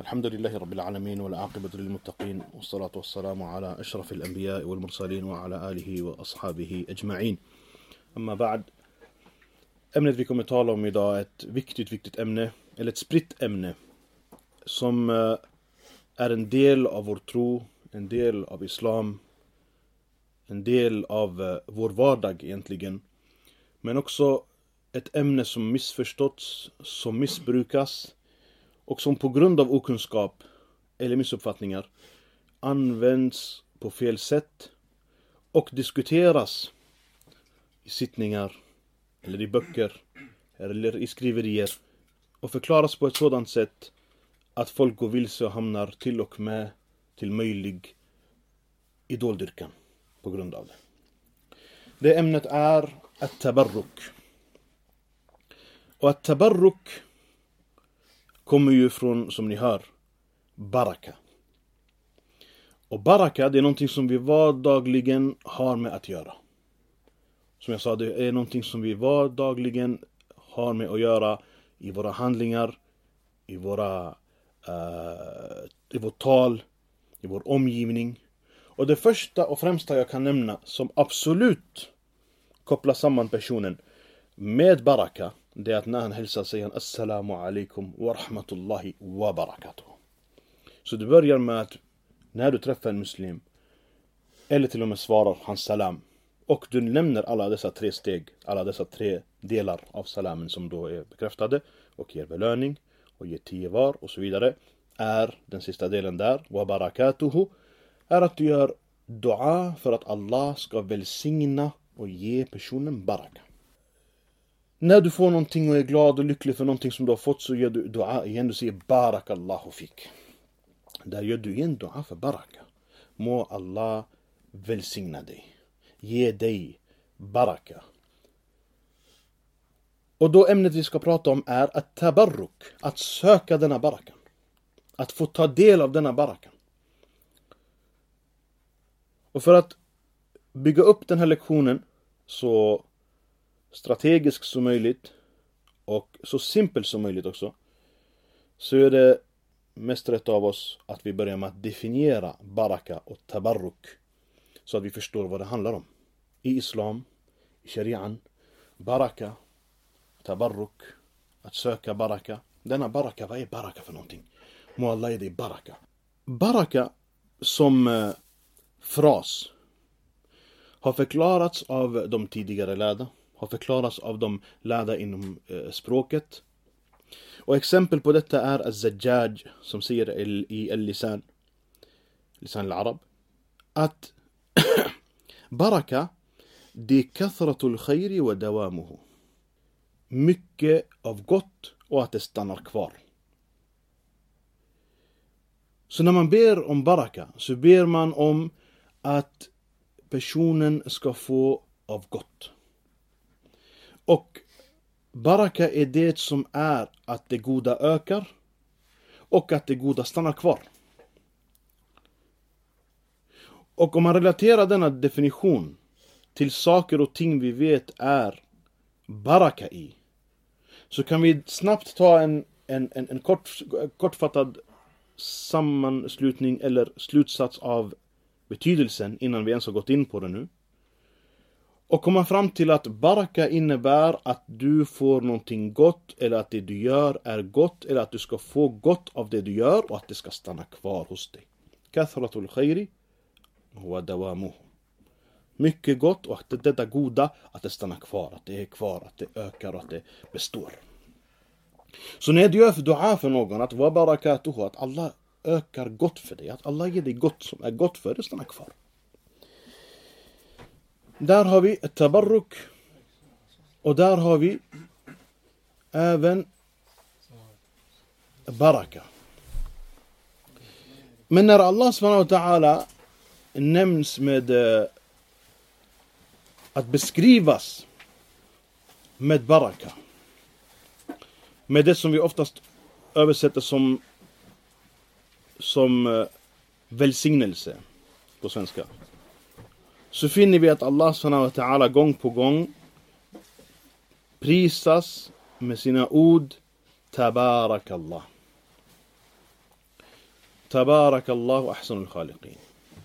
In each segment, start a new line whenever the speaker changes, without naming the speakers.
الحمد لله رب العالمين والعاقبة للمتقين والصلاة والسلام على أشرف الأنبياء والمرسلين وعلى آله وأصحابه أجمعين. Amma ba'd. Ämnet vi kommer tala om idag är ett viktigt ämne, eller ett spritt ämne, som är en del av vår tro, en del av islam, en del av vår vardag egentligen, men också ett ämne som missförståtts, som missbrukas och som på grund av okunskap eller missuppfattningar används på fel sätt och diskuteras i sittningar eller i böcker eller i skriverier och förklaras på ett sådant sätt att folk går vilse och hamnar till och med till möjlig idoldyrkan på grund av det. Det ämnet är at-tabarruk. Och at-tabarruk kommer ju från, som ni hör, baraka. Och baraka, det är någonting som vi vardagligen har med att göra. Som jag sa, det är någonting som vi vardagligen har med att göra i våra handlingar, i vårt tal, i vår omgivning. Och det första och främsta jag kan nämna som absolut kopplar samman personen med baraka, det är att när han hälsar säger han assalamu alaikum wa rahmatullahi wa barakatuh. Så du börjar med att när du träffar en muslim eller till och med svarar hans salam och du nämner alla dessa 3 steg, alla dessa 3 delar av salamen som då är bekräftade och ger belöning och ger 10 var och så vidare, är den sista delen där, wa barakatuhu, är att du gör dua för att Allah ska välsigna och ge personen baraka. När du får någonting och är glad och lycklig för någonting som du har fått, så gör du dua igen. Du säger barakallahu fik. Där gör du igen dua för baraka. Må Allah välsigna dig. Ge dig baraka. Och då ämnet vi ska prata om är att tabarruk. Att söka denna barakan. Att få ta del av denna barakan. Och för att bygga upp den här lektionen så strategiskt som möjligt och så simpelt som möjligt också, så är det mest rätt av oss att vi börjar med att definiera baraka och tabarruk så att vi förstår vad det handlar om. I islam, i sharian, baraka, tabarruk, att söka baraka. Denna baraka, vad är baraka för någonting? Må Allah ge dig baraka. Baraka som fras har förklarats av de tidigare lärda, har förklarats av de lärda inom språket. Och exempel på detta är az-Zajjaj som säger i al-Lisan al-Arab att baraka det är kathratul khairi wa dawamuhu. Mycket av gott och att det stannar kvar. Så när man ber om baraka så ber man om att personen ska få av gott. Och baraka är det som är att det goda ökar och att det goda stannar kvar. Och om man relaterar denna definition till saker och ting vi vet är baraka i, så kan vi snabbt ta en kortfattad sammanslutning eller slutsats av betydelsen innan vi ens har gått in på det nu. Och komma fram till att baraka innebär att du får någonting gott, eller att det du gör är gott, eller att du ska få gott av det du gör och att det ska stanna kvar hos dig. Kathratul khairi wa dawamuhu. Mycket gott och att detta goda, att det stannar kvar, att det är kvar, att det ökar och att det består. Så när du gör dua för någon, att wa barakatuhu, att Allah ökar gott för dig, att Allah ger dig gott som är gott för dig, stannar kvar. Där har vi ett tabarruk. Och där har vi även baraka. Men när Allah subhanahu wa ta'ala nämns med att beskrivas med baraka, med det som vi oftast översätter som välsignelse på svenska, så finner vi att Allah subhanahu wa ta'ala gång på gång prisas med sina ord tabarakallah. Tabarakallahu ahsanul khaliqin.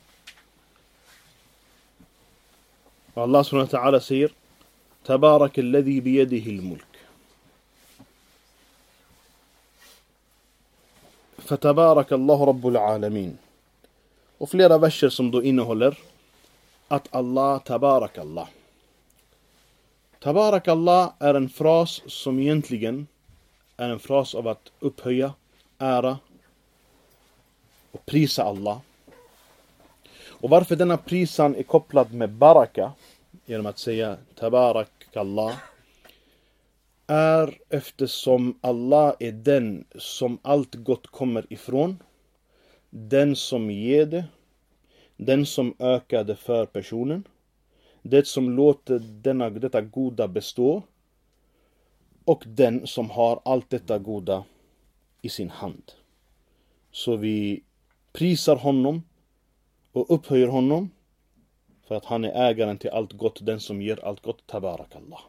Och Allah subhanahu wa ta'ala säger Tabarakalladhi biyadihi al-mulk. Fatabarakallahu rabbul alamin. Och flera verser som då innehåller att Allah tabarakallah. Tabarakallah är en fras som egentligen är en fras av att upphöja, ära och prisa Allah. Och varför denna prisan är kopplad med baraka genom att säga tabarakallah är eftersom Allah är den som allt gott kommer ifrån, den som ger det, den som ökar det för personen, det som låter detta goda bestå och den som har allt detta goda i sin hand. Så vi prisar honom och upphöjer honom för att han är ägaren till allt gott, den som ger allt gott, tabarakallah.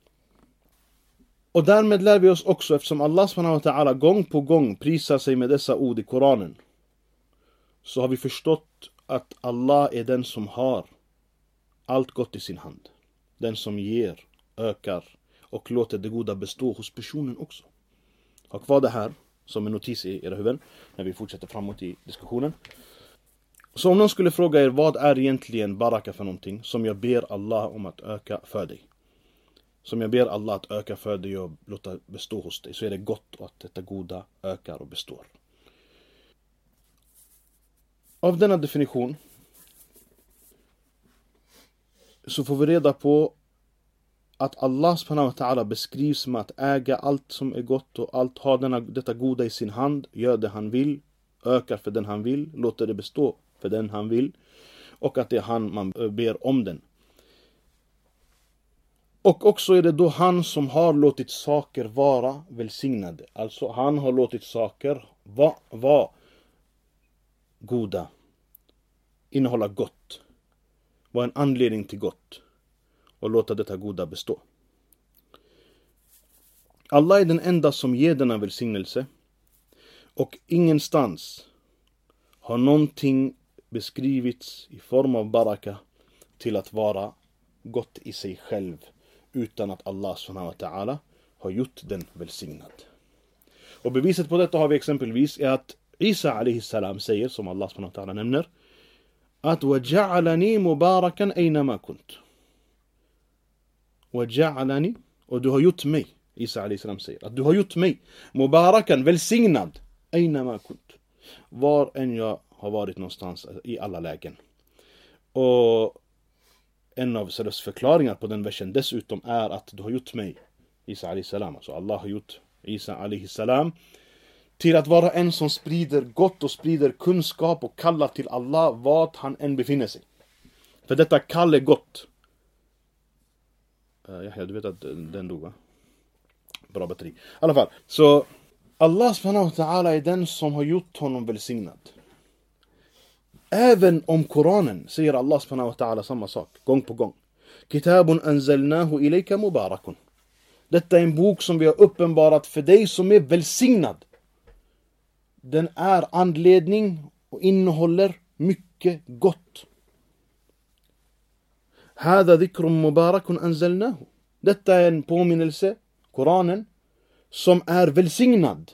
Och därmed lär vi oss också, eftersom Allah subhanahu wa ta'ala gång på gång prisar sig med dessa ord i Koranen, så har vi förstått att Allah är den som har allt gott i sin hand. Den som ger, ökar och låter det goda bestå hos personen också. Ha kvar det här som en notis i era huvuden när vi fortsätter framåt i diskussionen. Så om någon skulle fråga er, vad är egentligen baraka för någonting som jag ber Allah om att öka för dig? Som jag ber Allah att öka för dig och låta bestå hos dig, så är det gott att detta goda ökar och består. Av denna definition så får vi reda på att Allah subhanahu wa ta'ala beskrivs med att äga allt som är gott och allt har detta goda i sin hand, gör det han vill, ökar för den han vill, låter det bestå för den han vill, och att det är han man ber om den. Och också är det då han som har låtit saker vara välsignade. Alltså han har låtit saker vara goda, innehålla gott, vara en anledning till gott och låta detta goda bestå. Allah är den enda som ger denna välsignelse, och ingenstans har någonting beskrivits i form av baraka till att vara gott i sig själv utan att Allah subhanahu wa ta'ala har gjort den välsignad. Och beviset på detta har vi exempelvis i att Isa alayhi salam säger, som Allah subhanahu wa ta'ala nämner, att وَجَعَلَنِي مُبَارَكًا أَيْنَمَا كُنْتُ. وَجَعَلَنِي, och du har gjort mig, Isa alayhi salam säger, att du har gjort mig mubarakan, välsignad, أَيْنَمَا كُنْتُ, var än jag har varit någonstans, i alla lägen. Och en av Salafs förklaringar på den versen dessutom är att du har gjort mig, Isa alayhi salam, alltså Allah har gjort Isa alayhi salam till att vara en som sprider gott och sprider kunskap och kallar till Allah vart han än befinner sig. För detta kall är gott. Ja, du vet att den dog, va? Bra batteri. I alla fall, så Allah subhanahu wa ta'ala är den som har gjort honom välsignad. Även om Koranen säger Allah subhanahu wa ta'ala samma sak, gång på gång. Kitabun anzalnahu ilayka mubarakun. Detta är en bok som vi har uppenbarat för dig som är välsignad. Den är anledning och innehåller mycket gott. Hada dhikrun mubarakun anzalnahu. Detta är en påminnelse, Koranen, som är välsignad.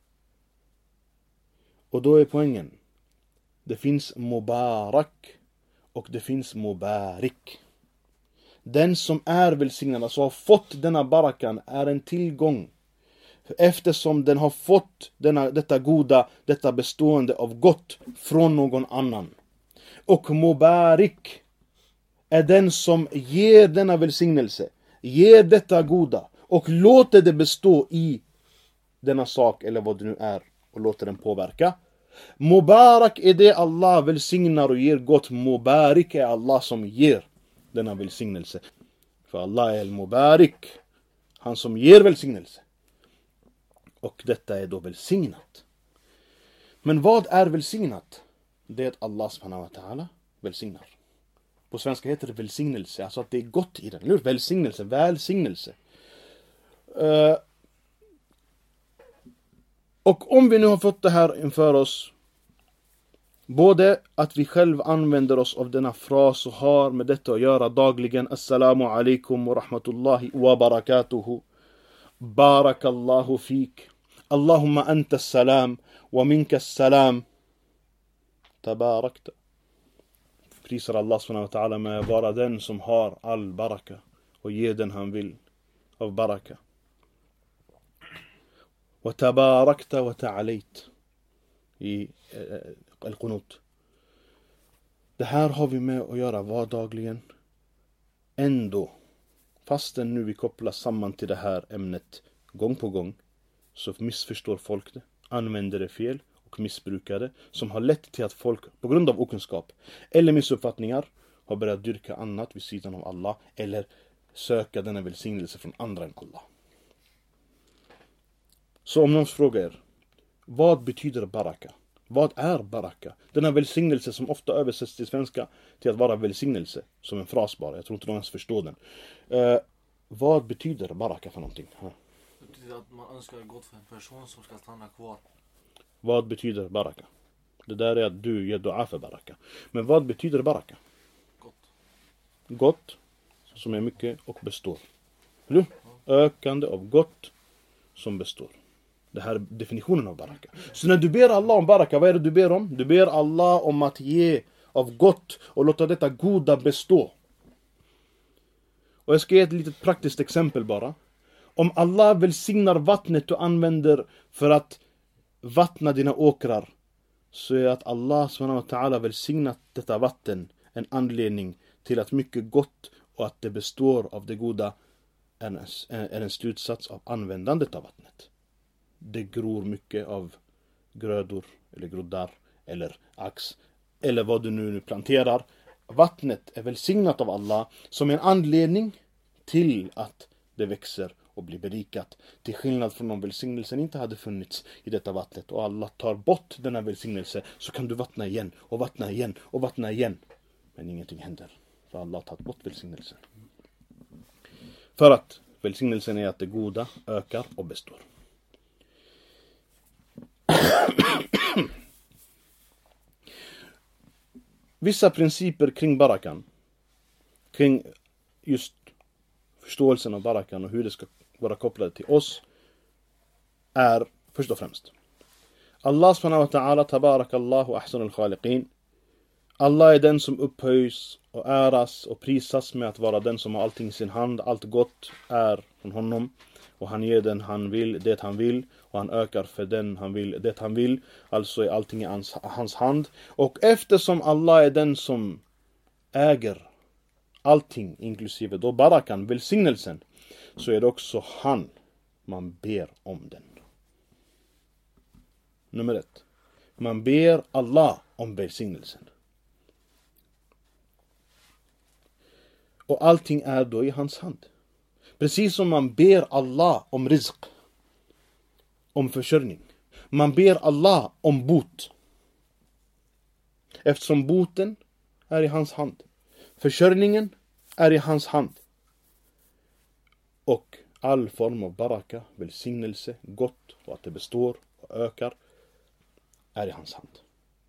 Och då är poängen, det finns mubarak och det finns mubarik. Den som är välsignad, alltså har fått denna barakan, är en tillgång. Eftersom den har fått detta goda, detta bestående av gott från någon annan. Och mubarik är den som ger denna välsignelse, ger detta goda och låter det bestå i denna sak eller vad det nu är och låter den påverka. Mubarak är det Allah välsignar och ger gott. Mubarik är Allah som ger denna välsignelse. För Allah är al-Mubarik, han som ger välsignelse. Och detta är då välsignat. Men vad är välsignat? Det är att Allah subhanahu wa ta'ala välsignar. På svenska heter det välsignelse, alltså att det är gott i den. Eller välsignelse, välsignelse. Och om vi nu har fått det här inför oss Både att vi själv använder oss av denna fras och har med detta att göra dagligen. Assalamu alaikum wa rahmatullahi wa barakatuhu. Barakallahu fik. Allahumma anta salam wa minka salam. Tabarakta. Prisar Allah subhanahu wa ta'ala med vara den som har all baraka och ger den han vill av baraka. Wa tabarakta wa ta'alayt i al-qunut. Det här har vi med att göra vardagligen. Ändå, fastän nu vi kopplar samman till det här ämnet gång på gång, så missförstår folk det, använder det fel och missbrukar det, som har lett till att folk på grund av okunskap eller missuppfattningar har börjat dyrka annat vid sidan av Allah eller söka denna välsignelse från andra än Allah. Så om någon frågar er, vad betyder baraka? Vad är baraka? Denna välsignelse som ofta översätts till svenska till att vara välsignelse, som en fras bara. Jag tror inte någon ens förstår den. Vad betyder baraka för någonting?
Det betyder att man önskar gott för en person som ska stanna kvar.
Vad betyder baraka? Det där är att du ger dua för baraka. Men vad betyder baraka?
Gott.
Gott, som är mycket och består. Eller? Ökande av gott som består. Det här är definitionen av baraka. Så när du ber Allah om baraka, vad är det du ber om? Du ber Allah om att ge av gott och låta detta goda bestå. Och jag ska ge ett litet praktiskt exempel bara. Om Allah välsignar vattnet du använder för att vattna dina åkrar, så är att Allah subhanahu wa ta'ala välsignat detta vatten en anledning till att mycket gott och att det består av det goda är en slutsats av användandet av vattnet. Det gror mycket av grödor eller groddar eller ax eller vad du nu planterar. Vattnet är välsignat av Allah som en anledning till att det växer och blir berikat. Till skillnad från om välsignelsen inte hade funnits i detta vattnet och Allah tar bort denna välsignelse, så kan du vattna igen och vattna igen och vattna igen. Men ingenting händer, för Allah har tagit bort välsignelsen. För att välsignelsen är att det goda ökar och består. Vissa principer kring barakan, kring just förståelsen av barakan och hur det ska vara kopplat till oss, är först och främst Allah subhanahu wa ta'ala, tabarakallahu ahsanul khaliqin. Allah är den som upphöjs och äras och prisas med att vara den som har allting i sin hand. Allt gott är från honom. Och han ger den han vill, det han vill. Och han ökar för den han vill, det han vill. Alltså är allting i hans hand. Och eftersom Allah är den som äger allting, inklusive då barakan, välsignelsen, så är det också han man ber om den. Nummer 1. Man ber Allah om välsignelsen. Och allting är då i hans hand. Precis som man ber Allah om rizq, om försörjning. Man ber Allah om bot. Eftersom boten är i hans hand. Försörjningen är i hans hand. Och all form av baraka, välsignelse, gott och att det består och ökar är i hans hand.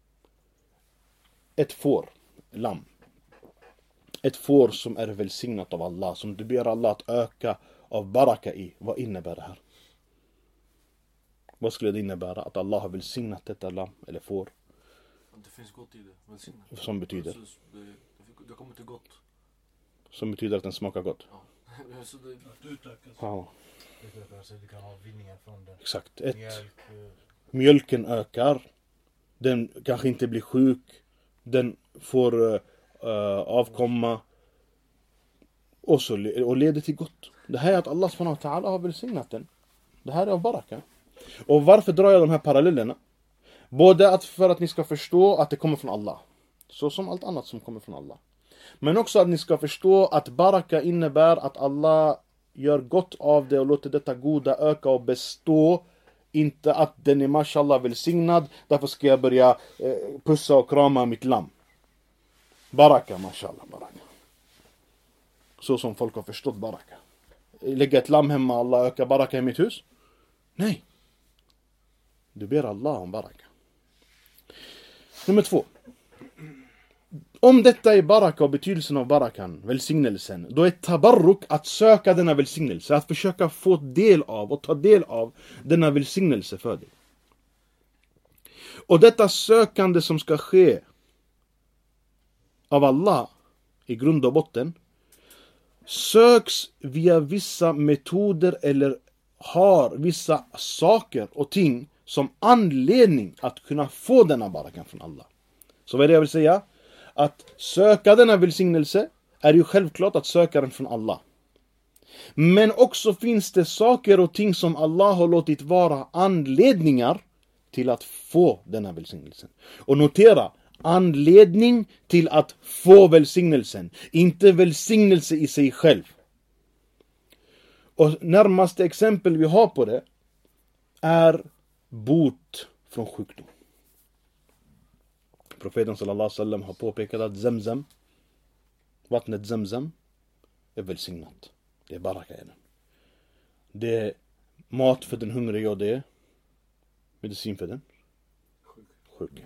Ett får, lamm. Ett får som är välsignat av Allah, som du ber Allah att öka av baraka i. Vad innebär det här? Vad skulle det innebära att Allah har välsignat detta lamm eller får?
Att det finns gott i det. Välsignat.
Som betyder?
Det kommer till gott.
Som betyder att den smakar gott?
Ja. Så det
Att utökas.
Ja.
Så du kan ha vinningar från den.
Exakt.
Mjölk.
Mjölken ökar. Den kanske inte blir sjuk. Den får avkomma. Och leder till gott. Det här är att Allah subhanahu wa ta'ala har välsignat den. Det här är av baraka. Och varför drar jag de här parallellerna? Både för att ni ska förstå att det kommer från Allah. Så som allt annat som kommer från Allah. Men också att ni ska förstå att baraka innebär att Allah gör gott av det och låter detta goda öka och bestå. Inte att den är mashallah välsignad, därför ska jag börja pussa och krama mitt lamm. Baraka, mashallah, baraka. Så som folk har förstått baraka. Lägga ett lamm hemma, Allah ökar baraka i mitt hus? Nej. Du ber Allah om baraka. Nummer 2. Om detta är baraka och betydelsen av barakan, välsignelsen, då är tabarruk att söka denna välsignelse, att försöka få del av och ta del av denna välsignelse för dig. Och detta sökande som ska ske av Allah i grund och botten söks via vissa metoder eller har vissa saker och ting som anledning att kunna få denna barakan från Allah. Så vad är det jag vill säga? Att söka denna välsignelse är ju självklart att söka den från Allah. Men också finns det saker och ting som Allah har låtit vara anledningar till att få denna välsignelsen. Och notera, anledning till att få välsignelsen, inte välsignelse i sig själv. Och närmaste exempel vi har på det är bot från sjukdom. Profeten sallallahu alaihi wasallam har påpekat att Zamzam, vattnet Zamzam, är välsignat. Det är baraka i den. Det är mat för den hungriga och det är medicin för den sjuka.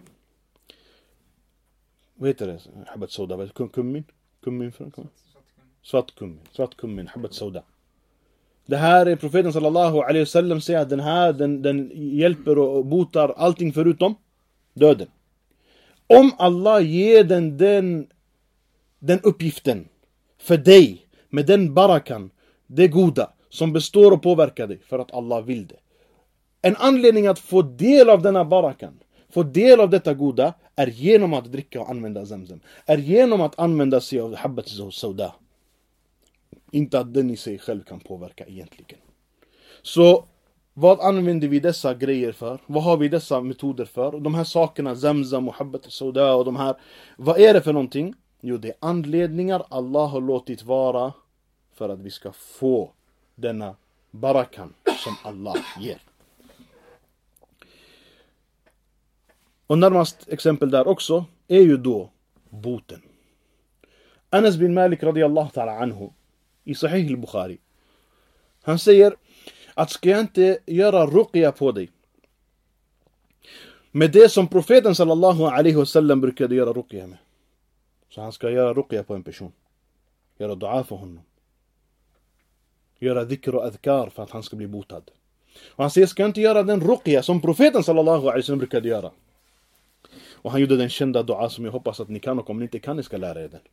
Vad heter det? Habbat soda, kummin? Kummin för svart kummin, habbat soda. Det här är profeten sallallahu alaihi wasallam säger att den hjälper och botar allting förutom döden. Om Allah ger den uppgiften för dig med den barakan, det goda som består och påverkar dig för att Allah vill det. En anledning att få del av denna barakan, få del av detta goda är genom att dricka och använda Zamzam. Är genom att använda sig av habbat soda. Inte att den i sig själv kan påverka egentligen. Så vad använder vi dessa grejer för? Vad har vi dessa metoder för? De här sakerna, Zamzam och habbat soda och de här. Vad är det för någonting? Jo, det är anledningar Allah har låtit vara för att vi ska få denna barakan som Allah ger. Och närmast exempel där också är ju då boten. Anas bin Malik radiyallahu ta'ala anhu i Sahih al-Bukhari. Han säger att ska jag inte göra ruqya på dig med det som profeten sallallahu alaihi wasallam brukade göra ruqya med. Så han ska göra ruqya på en person. Göra dua för honom. Göra dhikr och adhkar för att han ska bli botad. Och han säger, ska jag inte göra den ruqya som profeten sallallahu alaihi wasallam brukade göra. Och han gjorde den kända dua som jag hoppas att ni kan, och om ni inte kan, ni ska lära er den.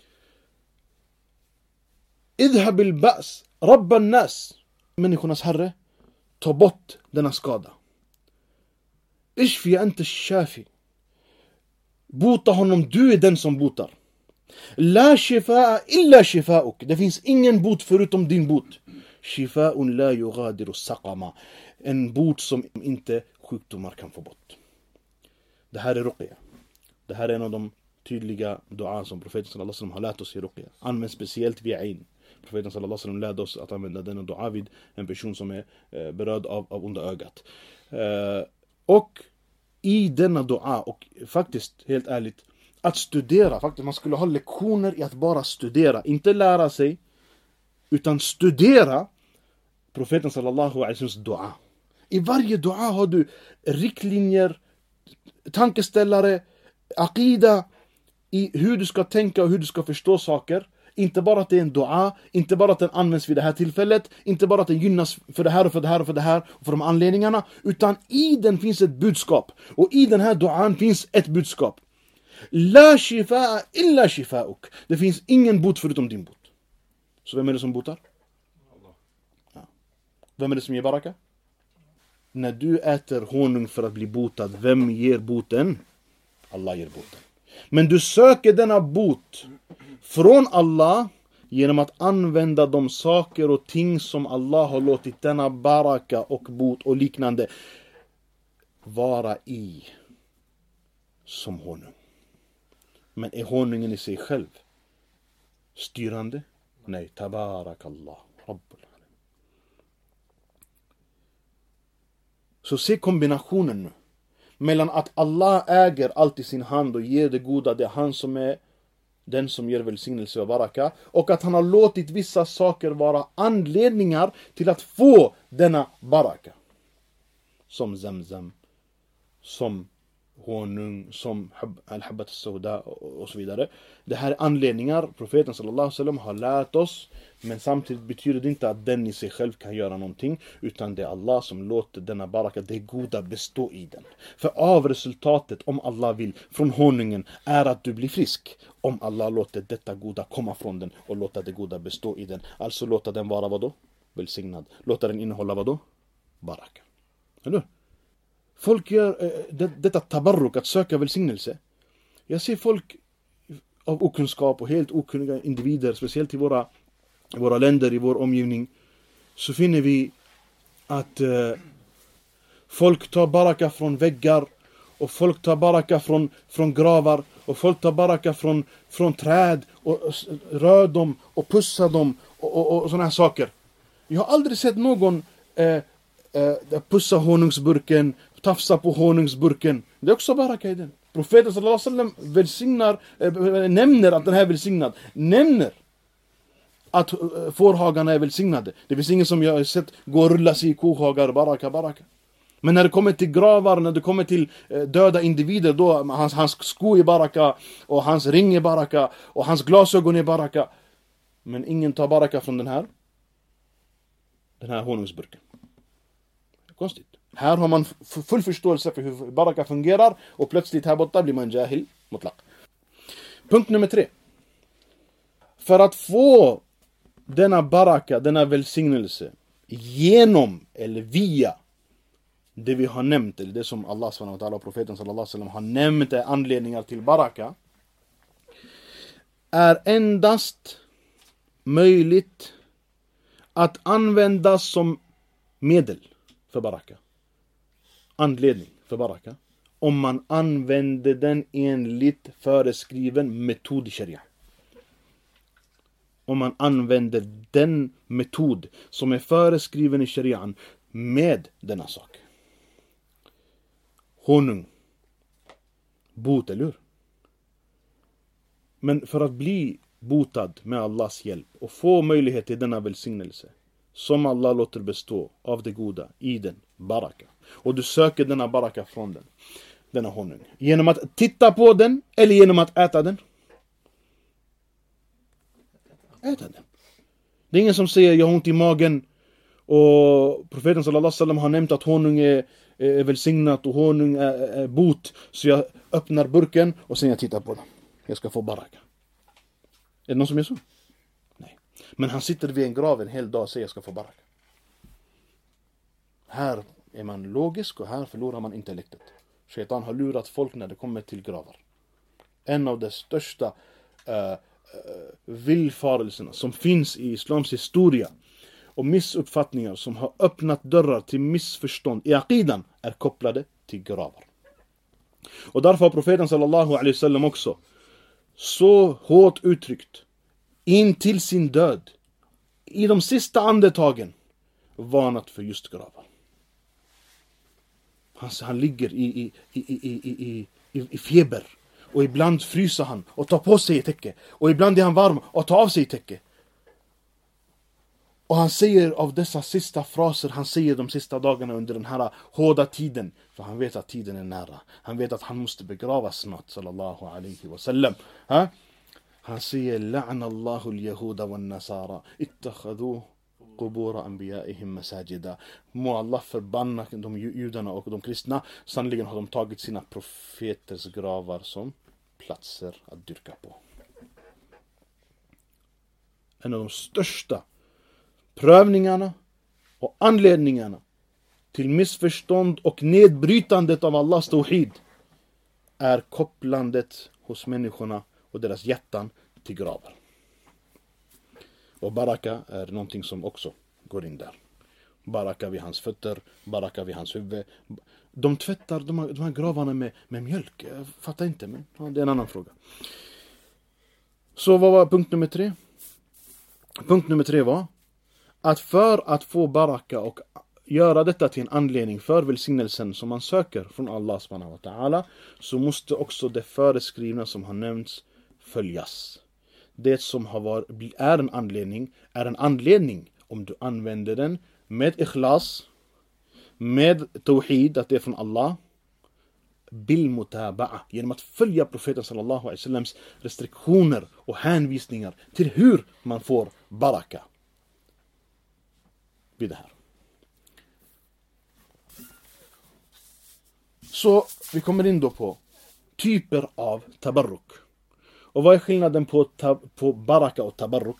Idhab al-ba's, rabban nas. Människornas herre, ta bort denna skada. Ishfi anta shafi. Bota honom, du är den som botar. La shifa'a illa shifa'uk. Det finns ingen bot förutom din bot. Shifa'un la yughadiru saqama. En bot som inte sjukdomar kan få bort. Det här är ruqya. Det här är en av de tydliga dua som profeten sallallahu alaihi wasallam har lärt oss i ruqya. Använd speciellt vid ain. Profeten sallallahu alaihi wasallam lärde oss att använda denna dua vid en person som är berörd av onda ögat. Och i denna dua, och faktiskt helt ärligt, att studera, faktiskt man skulle ha lektioner i att bara studera, inte lära sig, utan studera profeten sallallahu alaihi wasallam dua. I varje dua har du riktlinjer, tankeställare, aqida i hur du ska tänka och hur du ska förstå saker. Inte bara att det är en dua, inte bara att den används vid det här tillfället, inte bara att den gynnas för det här och för det här och för det här och för de anledningarna, utan i den finns ett budskap. Och i den här duan finns ett budskap. La shifa'a illa shifa'uk. Det finns ingen bot förutom din bot. Så vem är det som botar? Ja. Vem är det som ger baraka? När du äter honung för att bli botad, vem ger boten? Allah ger boten. Men du söker denna bot från Allah genom att använda de saker och ting som Allah har låtit denna baraka och bot och liknande vara i som honung. Men är honungen i sig själv styrande? Nej, tabarakallah, rabbul alamin. Så se kombinationen nu mellan att Allah äger allt i sin hand och ger det goda, det är han som är den som ger välsignelse och baraka, och att han har låtit vissa saker vara anledningar till att få denna baraka. Som Zamzam, som honung, som al-habbat al-sauda och så vidare. Det här är anledningar profeten sallallahu alaihi wasallam har lärt oss, men samtidigt betyder det inte att den i sig själv kan göra någonting, utan det är Allah som låter denna baraka, det goda, bestå i den. För av resultatet, om Allah vill, från honungen är att du blir frisk. Om Allah låter detta goda komma från den och låta det goda bestå i den. Alltså låta den vara vadå? Välsignad. Låta den innehålla vadå? Baraka. Eller? Folk gör detta tabarruk, att söka välsignelse. Jag ser folk av okunskap och helt okunniga individer, speciellt i våra länder, i vår omgivning, så finner vi att folk tar baraka från väggar, och folk tar baraka från gravar, och folk tar baraka från träd och rör dem och pussar dem och såna här saker. Jag har aldrig sett någon pussa honungsburken, tafsa på honungsburken. Det är också baraka i den. Profeten sallallahu alaihi wasallam nämner att den här är välsignad. Nämner att fårhagarna är välsignade. Det finns ingen som jag har sett gå och rulla sig i kohagar, baraka. Men när det kommer till gravar, när det kommer till döda individer, då hans sko är baraka, och hans ring är baraka, och hans glasögon är baraka. Men ingen tar baraka från den här honungsburken. Konstigt. Här har man full förståelse för hur baraka fungerar, och plötsligt här borta blir man jahil mutlaq. Punkt nummer 3. För att få denna baraka, denna välsignelse genom eller via det vi har nämnt, eller det som Allah subhanahu wa ta'ala och profeten sallallahu alaihi wasallam har nämnt är anledningar till baraka, är endast möjligt att användas som medel för baraka. Anledning för baraka. Om man använder den enligt föreskriven metod i sharia. Om man använder den metod som är föreskriven i sharian med denna sak. Honung. Bot, eller hur? Men för att bli botad med Allahs hjälp och få möjlighet till denna välsignelse som Allah låter bestå av det goda i den, baraka. Och du söker denna baraka från den, denna honung. Genom att titta på den eller genom att äta den? Äta den. Det är ingen som säger jag har ont i magen, och profeten sallallahu alaihi wasallam har nämnt att honung är välsignat och honung är bot, så jag öppnar burken och sen jag tittar på den. Jag ska få baraka. Är det någon som gör så? Nej. Men han sitter vid en grav en hel dag och säger jag ska få baraka. Här är man logisk och här förlorar man intellektet. Shaitan har lurat folk när det kommer till gravar. En av de största villfarelserna som finns i islams historia och missuppfattningar som har öppnat dörrar till missförstånd i aqidan är kopplade till gravar. Och därför har profeten sallallahu alaihi wasallam också så hårt uttryckt in till sin död i de sista andetagen varnat för just gravar. Han ligger i feber, och ibland fryser han och tar på sig ett täcke, och ibland är han varm och tar av sig ett täcke. Och han säger av dessa sista fraser, han säger de sista dagarna under den här hårda tiden, för han vet att tiden är nära. Han vet att han måste begravas snart, sallallahu alaihi wasallam. Han säger la'ana Allahu al-yahuda wa an-nasara ittakhadhu qubur anbiya'ihim masajida. Må Allah förbanna de judarna och de kristna. Sannoliken har de tagit sina profeters gravar som platser att dyrka på. En av de största prövningarna och anledningarna till missförstånd och nedbrytandet av Allahs tawhid är kopplandet hos människorna och deras hjärtan till gravar. Och baraka är någonting som också går in där. Baraka vid hans fötter, baraka vid hans huvud. De tvättar de här gravarna med mjölk. Jag fattar inte, men det är en annan fråga. Så vad var punkt nummer 3? Punkt nummer 3 var att för att få baraka och göra detta till en anledning för välsignelsen som man söker från Allah subhanahu wa ta'ala, så måste också det föreskrivna som har nämnts följas. Det som är en anledning om du använder den med ikhlas, med tawhid, att det är från Allah, bilmutaba'a, genom att följa profeten sallallahu alaihi wasallams restriktioner och hänvisningar till hur man får baraka vid det här. Så vi kommer in då på typer av tabarruk. Och vad är skillnaden på baraka och tabarruk?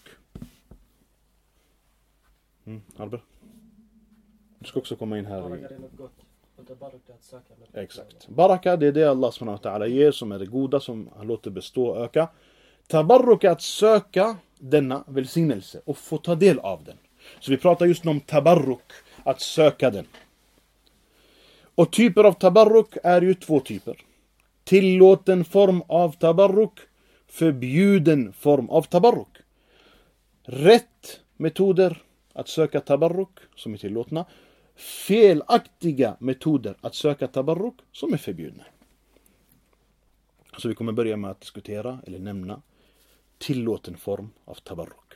Albert? Du ska också komma in här.
Baraka är något gott. Och tabarruk är att söka.
Exakt. Baraka, det är det Allah subhanahu wa ta'ala ger, som är det goda, som han låter bestå och öka. Tabarruk är att söka denna välsignelse och få ta del av den. Så vi pratar just om tabarruk, att söka den. Och typer av tabarruk är ju två typer. Tillåten form av tabarruk, förbjuden form av tabarruk. Rätt metoder att söka tabarruk som är tillåtna. Felaktiga metoder att söka tabarruk som är förbjudna. Så vi kommer börja med att diskutera eller nämna tillåten form av tabarruk.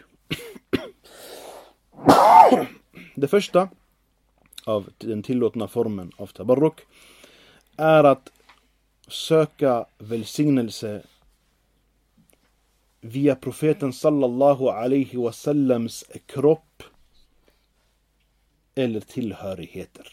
Det första av den tillåtna formen av tabarruk är att söka välsignelse via profeten sallallahu alaihi wasallams kropp eller tillhörigheter.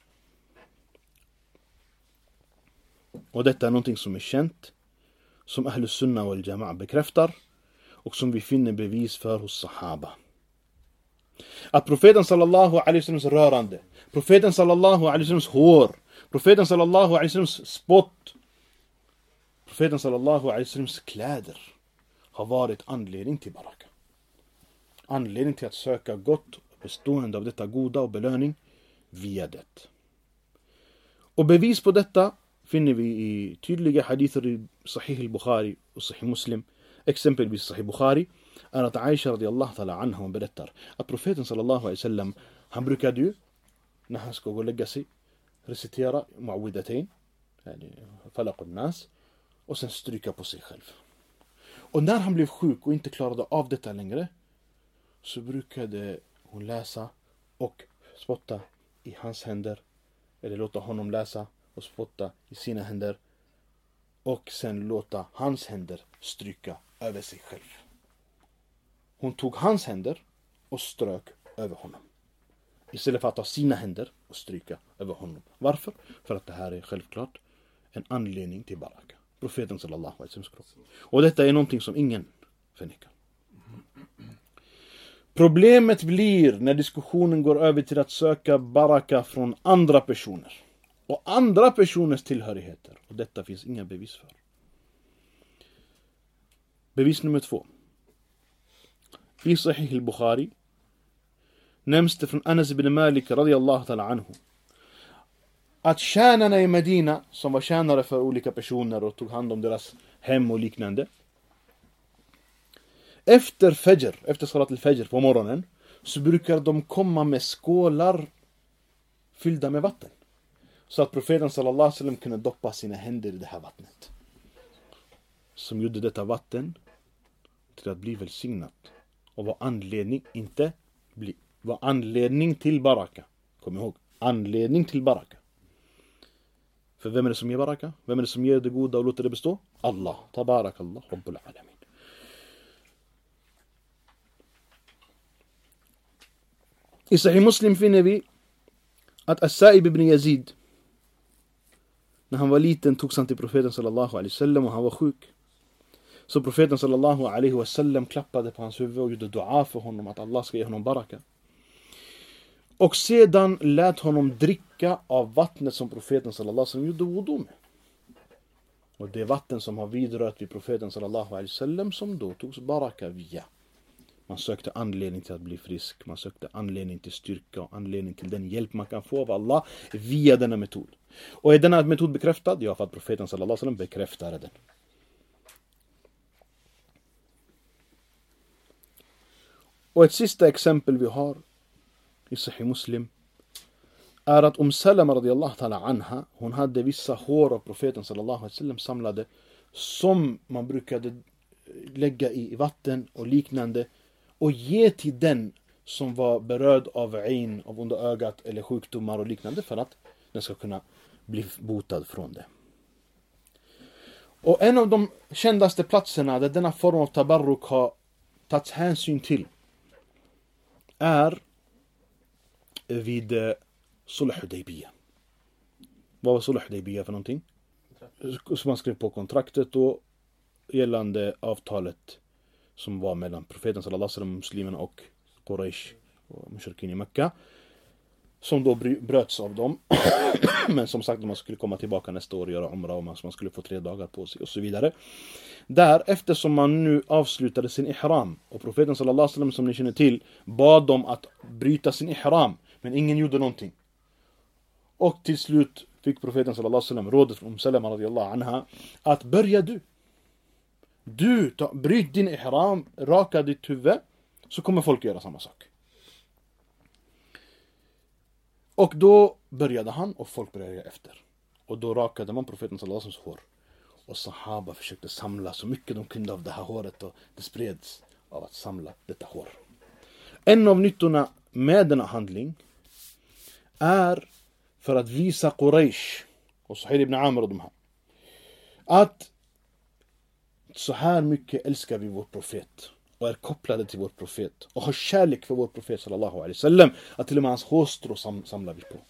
Och detta är någonting som är känt, som Ahlus Sunna wal Jama'a bekräftar och som vi finner bevis för hos sahaba. Att profeten sallallahu alaihi wasallams rörande, profeten sallallahu alaihi wasallams hår, profeten sallallahu alaihi wasallams spott, profeten sallallahu alaihi wasallams kläder har varit anledning till baraka. Anledning till att söka gott och bestående av detta goda och belöning via det. Och bevis på detta finner vi i tydliga hadither i Sahih al-Bukhari och Sahih Muslim. Exempelvis Sahih Bukhari är att Aisha radiyallahu ta'ala anha berättar att profeten sallallahu alaihi wasallam, han brukade ju när han ska gå och lägga sig recitera mu'awwidatayn, falaq an-nas, och sen stryka på sig själv. Och när han blev sjuk och inte klarade av detta längre, så brukade hon läsa och spotta i hans händer, eller låta honom läsa och spotta i sina händer, och sen låta hans händer stryka över sig själv. Hon tog hans händer och strök över honom, istället för att ta sina händer och stryka över honom. Varför? För att det här är självklart en anledning till baraka. Profeten sallallahu alaihi wasallam kropp. Och detta är någonting som ingen förnekar. Problemet blir när diskussionen går över till att söka baraka från andra personer och andra personers tillhörigheter. Och detta finns inga bevis för. Bevis nummer 2. I Sahih al-Bukhari nämns det från Anas ibn Malik radiyallahu ta'ala anhu att tjänarna i Medina, som var tjänare för olika personer och tog hand om deras hem och liknande, efter salat al-fajr på morgonen, så brukar de komma med skålar fyllda med vatten, så att profeten sallallahu alaihi wasallam kunde doppa sina händer i det här vattnet, som gjorde detta vatten till att bli välsignat och var anledning till baraka. Kom ihåg, anledning till baraka. För vem är det som ger baraka? Vem är det som ger det goda och låter det bestå? Allah. Tabarakallah, Rabbul Alamin. I Sahih Muslim finner vi att As-Sa'ib ibn Yazid, när han var liten, togs han till profeten sallallahu alaihi wasallam och han var sjuk. Så profeten sallallahu alaihi wasallam klappade på hans huvud och gjorde dua för honom att Allah ska ge honom baraka. Och sedan lät honom dricka av vattnet som profeten sallallahu alaihi wasallam gjorde wudu med. Och det vatten som har vidrört vid profeten sallallahu alaihi wasallam, som då togs baraka via. Man sökte anledning till att bli frisk. Man sökte anledning till styrka och anledning till den hjälp man kan få av Allah via denna metod. Och är denna metod bekräftad? Ja, för att profeten sallallahu alaihi wasallam bekräftade den. Och ett sista exempel vi har i Sahih Muslim är att Salama radiyallahu ta'ala anha, hon hade vissa hår av profeten sallallahu alaihi wasallam samlade, som man brukade lägga i vatten och liknande och ge till den som var berörd av ain, av onda ögat eller sjukdomar och liknande, för att den ska kunna bli botad från det. Och en av de kändaste platserna där denna form av tabarruk har tagits hänsyn till är vid Sulh Hudaybiyah. Vad var Sulh Hudaybiyah för någonting? Så man skrev på kontraktet då gällande avtalet som var mellan profeten sallallahu alaihi wasallam, muslimerna och Quraysh och mushrikin i Mekka, som då bröts av dem. Men som sagt, man skulle komma tillbaka nästa år och göra umrah, och man skulle få 3 dagar på sig och så vidare. Där, eftersom man nu avslutade sin ihram, och profeten sallallahu alaihi wasallam, som ni känner till, bad dem att bryta sin ihram, men ingen gjorde någonting. Och till slut fick profeten sallallahu alaihi wasallam rådet från Salama radiyallahu anha att börja bryt din ihram, raka ditt huvud, så kommer folk göra samma sak. Och då började han, och folk började efter. Och då rakade man profeten sallallahu alaihi wasallam hår. Och sahaba försökte samla så mycket de kunde av det här håret, och det spreds av att samla detta hår. En av nyttorna med denna handling är för att visa Quraysh och Suhail ibn Amr och de här att så här mycket älskar vi vår profet och är kopplade till vår profet och har kärlek för vår profet sallallahu alaihi wasallam, att till och med hans hårstrå samlar vi på.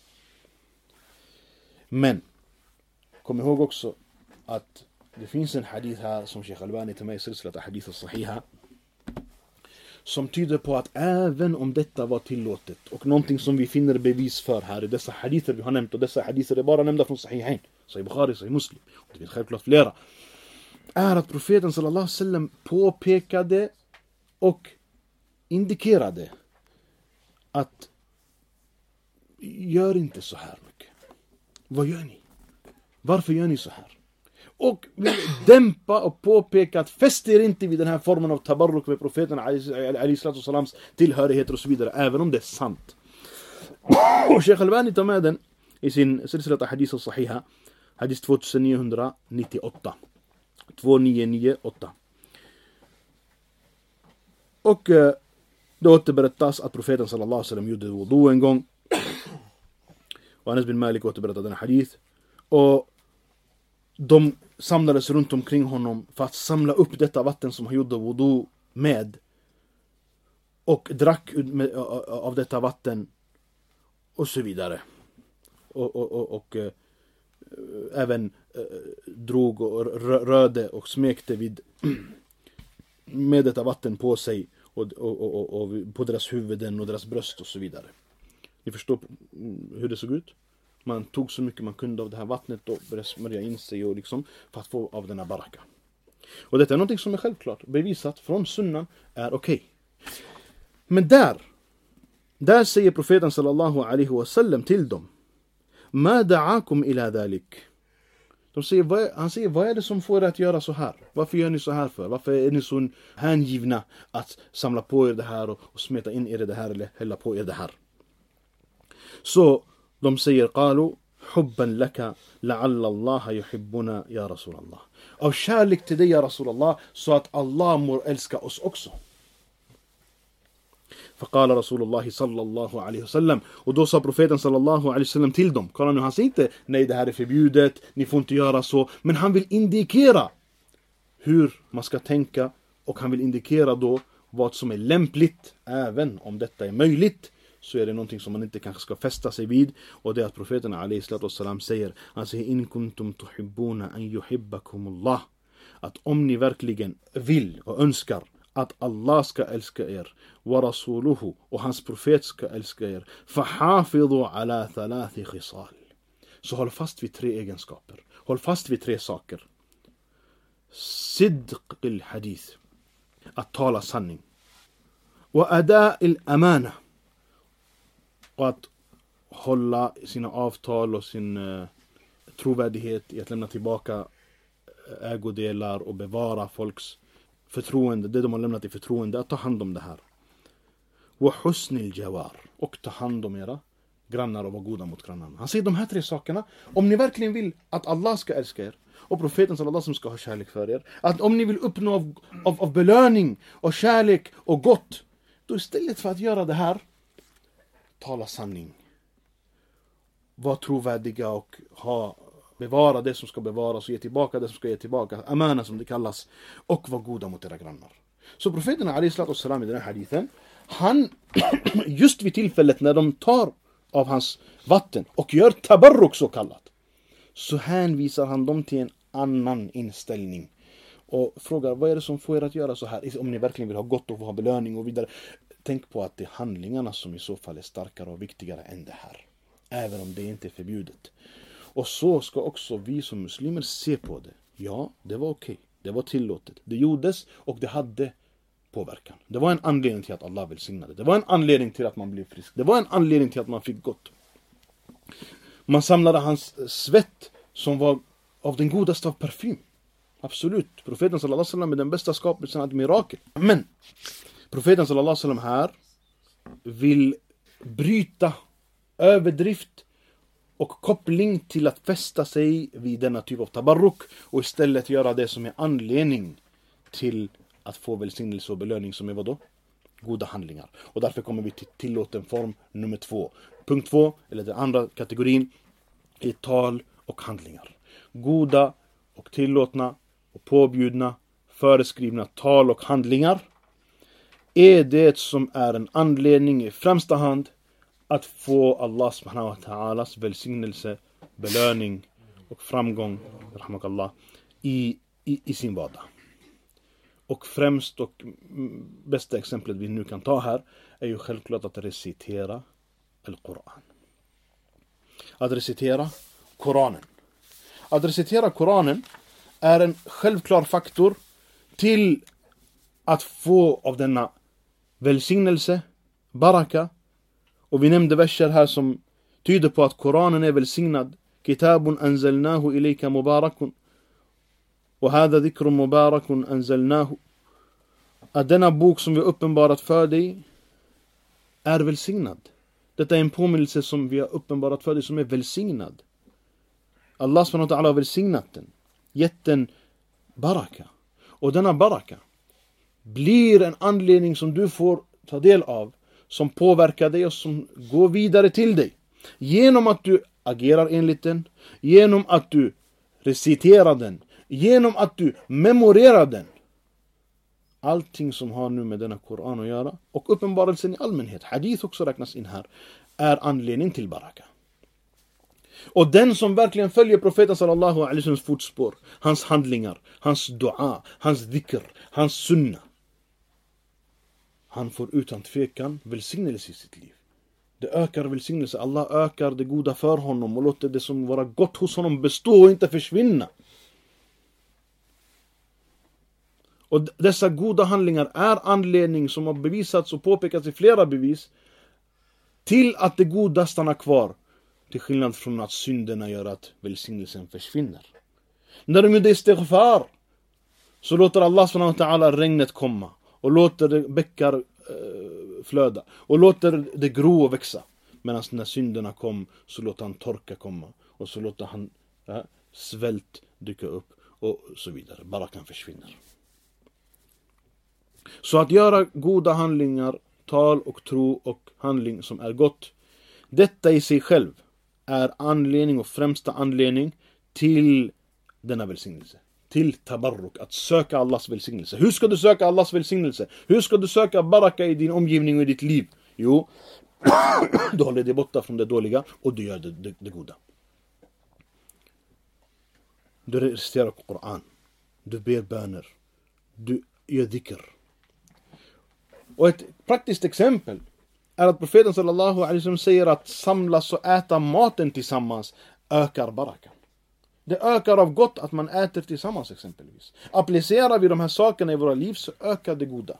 Men kom ihåg också att det finns en hadith här som Sheikh Albani tar med i silsilat hadith as-sahiha, som tyder på att även om detta var tillåtet, och någonting som vi finner bevis för här i dessa hadither vi har nämnt, och dessa hadither är bara nämnda från Sahihain, Sahih Bukhari, Sahih Muslim, och det finns självklart flera, är att profeten sallallahu alaihi wasallam påpekade och indikerade att gör inte så här mycket. Vad gör ni? Varför gör ni så här? Och vill dämpa och påpeka att fäst er inte vid den här formen av tabarruk med profeten alayhi salatu wassalams tillhörigheter och så vidare, även om det är sant. Och Sheikh Albani tar med den i sin silsilat hadith as-sahiha, hadith 2998. 2998. Och det återberättas att profeten sallallahu alaihi wasallam gjorde wudu en gång. Och Anas bin Malik återberättade den hadith. Och de samlades runt omkring honom för att samla upp detta vatten som han gjorde wudu med. Och drack av detta vatten och så vidare. Och även drog och rörde och smekte med detta vatten på sig och på deras huvuden och deras bröst och så vidare. Ni förstår hur det såg ut? Man tog så mycket man kunde av det här vattnet och började smörja in sig och liksom för att få av denna baraka. Och detta är något som är självklart bevisat från sunnan är okej. Men där säger profeten sallallahu alaihi wasallam till dem: Ma da'akum ila dhalik. Han säger, vad är det som får er att göra så här? Varför gör ni så här för? Varför är ni så hängivna att samla på er det här och smeta in er det här eller hälla på er det här? Så de säger, qalu hubban laka la'alla Allah yuhibbuna ya Rasulallah. Av kärlek till dig ya Rasulallah, så att Allah må älska oss också. فقال رسول الله صلى الله عليه وسلم, och då sa profeten sallallahu alaihi wasallam till dem, kolla nu, han säger inte nej det här är förbjudet, ni får inte göra så, men han vill indikera hur man ska tänka, och han vill indikera då vad som är lämpligt. Även om detta är möjligt så är det någonting som man inte kanske ska fästa sig vid, och det är att profeten alaihi salatu wassalam säger, han säger in kuntum tuhibbuna an yuhibbakumullah, att om ni verkligen vill och önskar att Allah ska älska er, wa rasuluhu, och hans profet ska älska er, fahafidhu ala thalathi khisal, så håll fast vid 3 egenskaper, håll fast vid 3 saker. Sidq al-hadith, att tala sanning, wa ada al-amana, och att hålla sina avtal och sin trovärdighet i att lämna tillbaka ägodelar och bevara folks förtroende, det de har lämnat i förtroende, att ta hand om det här. Wa husnil jawar, och ta hand om era grannar och vara goda mot grannarna. Han säger de här 3 sakerna, om ni verkligen vill att Allah ska älska er och profeten sallallahu alaihi wasallam ska ha kärlek för er, att om ni vill uppnå av belöning och kärlek och gott, då istället för att göra det här, tala sanning, var trovärdiga och ha bevara det som ska bevaras och ge tillbaka det som ska ge tillbaka, amana som det kallas, och vara goda mot era grannar. Så profeten alayhi salatu wassalam i den här hadithen, han just vid tillfället när de tar av hans vatten och gör tabarruk så kallat, så hänvisar han dem till en annan inställning och frågar, vad är det som får er att göra så här? Om ni verkligen vill ha gott och ha belöning och vidare. Tänk på att det är handlingarna som i så fall är starkare och viktigare än det här. Även om det inte är förbjudet. Och så ska också vi som muslimer se på det. Ja, det var okej. Det var tillåtet. Det gjordes och det hade påverkan. Det var en anledning till att Allah välsignade. Det var en anledning till att man blev frisk. Det var en anledning till att man fick gott. Man samlade hans svett som var av den godaste av parfym. Absolut. Profeten sallallahu alaihi wasallam är den bästa skapelsen av ett mirakel. Men profeten sallallahu alaihi wasallam här vill bryta överdrift och koppling till att fästa sig vid denna typ av tabarruk och istället göra det som är anledning till att få välsignelse och belöning, som är vad då? Goda handlingar. Och därför kommer vi till tillåten form nummer 2. Punkt 2, eller den andra kategorin, är tal och handlingar. Goda och tillåtna och påbjudna, föreskrivna tal och handlingar är det som är en anledning i främsta hand att få Allah subhanahu wa ta'alas välsignelse, belöning och framgång i sin vardag. Och främst och bästa exemplet vi nu kan ta här är ju självklart att recitera Al-Quran. Att recitera Koranen. Att recitera Koranen är en självklar faktor till att få av denna välsignelse, baraka. Och vi nämnde verser här som tyder på att Koranen är välsignad. Kitabun anzalnahu ilayka mubarakun. Och hadha dhikrun mubarakun anzalnahu. Att denna bok som vi uppenbarat för dig är välsignad. Detta är en påminnelse som vi har uppenbarat för dig som är välsignad. Allah subhanahu wa ta'ala har välsignat den. Gett den baraka. Och denna baraka blir en anledning som du får ta del av, som påverkar dig och som går vidare till dig. Genom att du agerar enligt den, genom att du reciterar den, genom att du memorerar den. Allting som har nu med denna Koran att göra, och uppenbarelsen i allmänhet, hadith också räknas in här, är anledning till baraka. Och den som verkligen följer profeten sallallahu alaihi wasallam fotspår, hans handlingar, hans dua, hans dhikr, hans sunna, han får utan tvekan välsignelse i sitt liv. Det ökar välsignelse. Allah ökar det goda för honom och låter det som vara gott hos honom bestå och inte försvinna. Och dessa goda handlingar är anledning som har bevisats och påpekats i flera bevis till att det goda stannar kvar. Till skillnad från att synderna gör att välsignelsen försvinner. När de gjorde istighfar så låter Allah subhanahu wa ta'ala regnet komma. Och låter bäckar flöda. Och låter det gro och växa. Medan när synderna kom så låter han torka komma. Och så låter han svält dyka upp. Och så vidare. Barakan försvinner. Så att göra goda handlingar, tal och tro och handling som är gott. Detta i sig själv är anledning och främsta anledning till denna välsignelse. Till tabarruk, att söka Allahs välsignelse. Hur ska du söka Allahs välsignelse? Hur ska du söka baraka i din omgivning och i ditt liv? Jo, du håller dig borta från det dåliga och du gör det goda. Du reciterar Koran. Du ber böner. Du gör dhikr. Och ett praktiskt exempel är att profeten sallallahu alaihi wasallam säger att samlas och äta maten tillsammans ökar barakan. Det ökar av gott att man äter tillsammans exempelvis. Applicerar vi de här sakerna i våra liv så ökar det goda.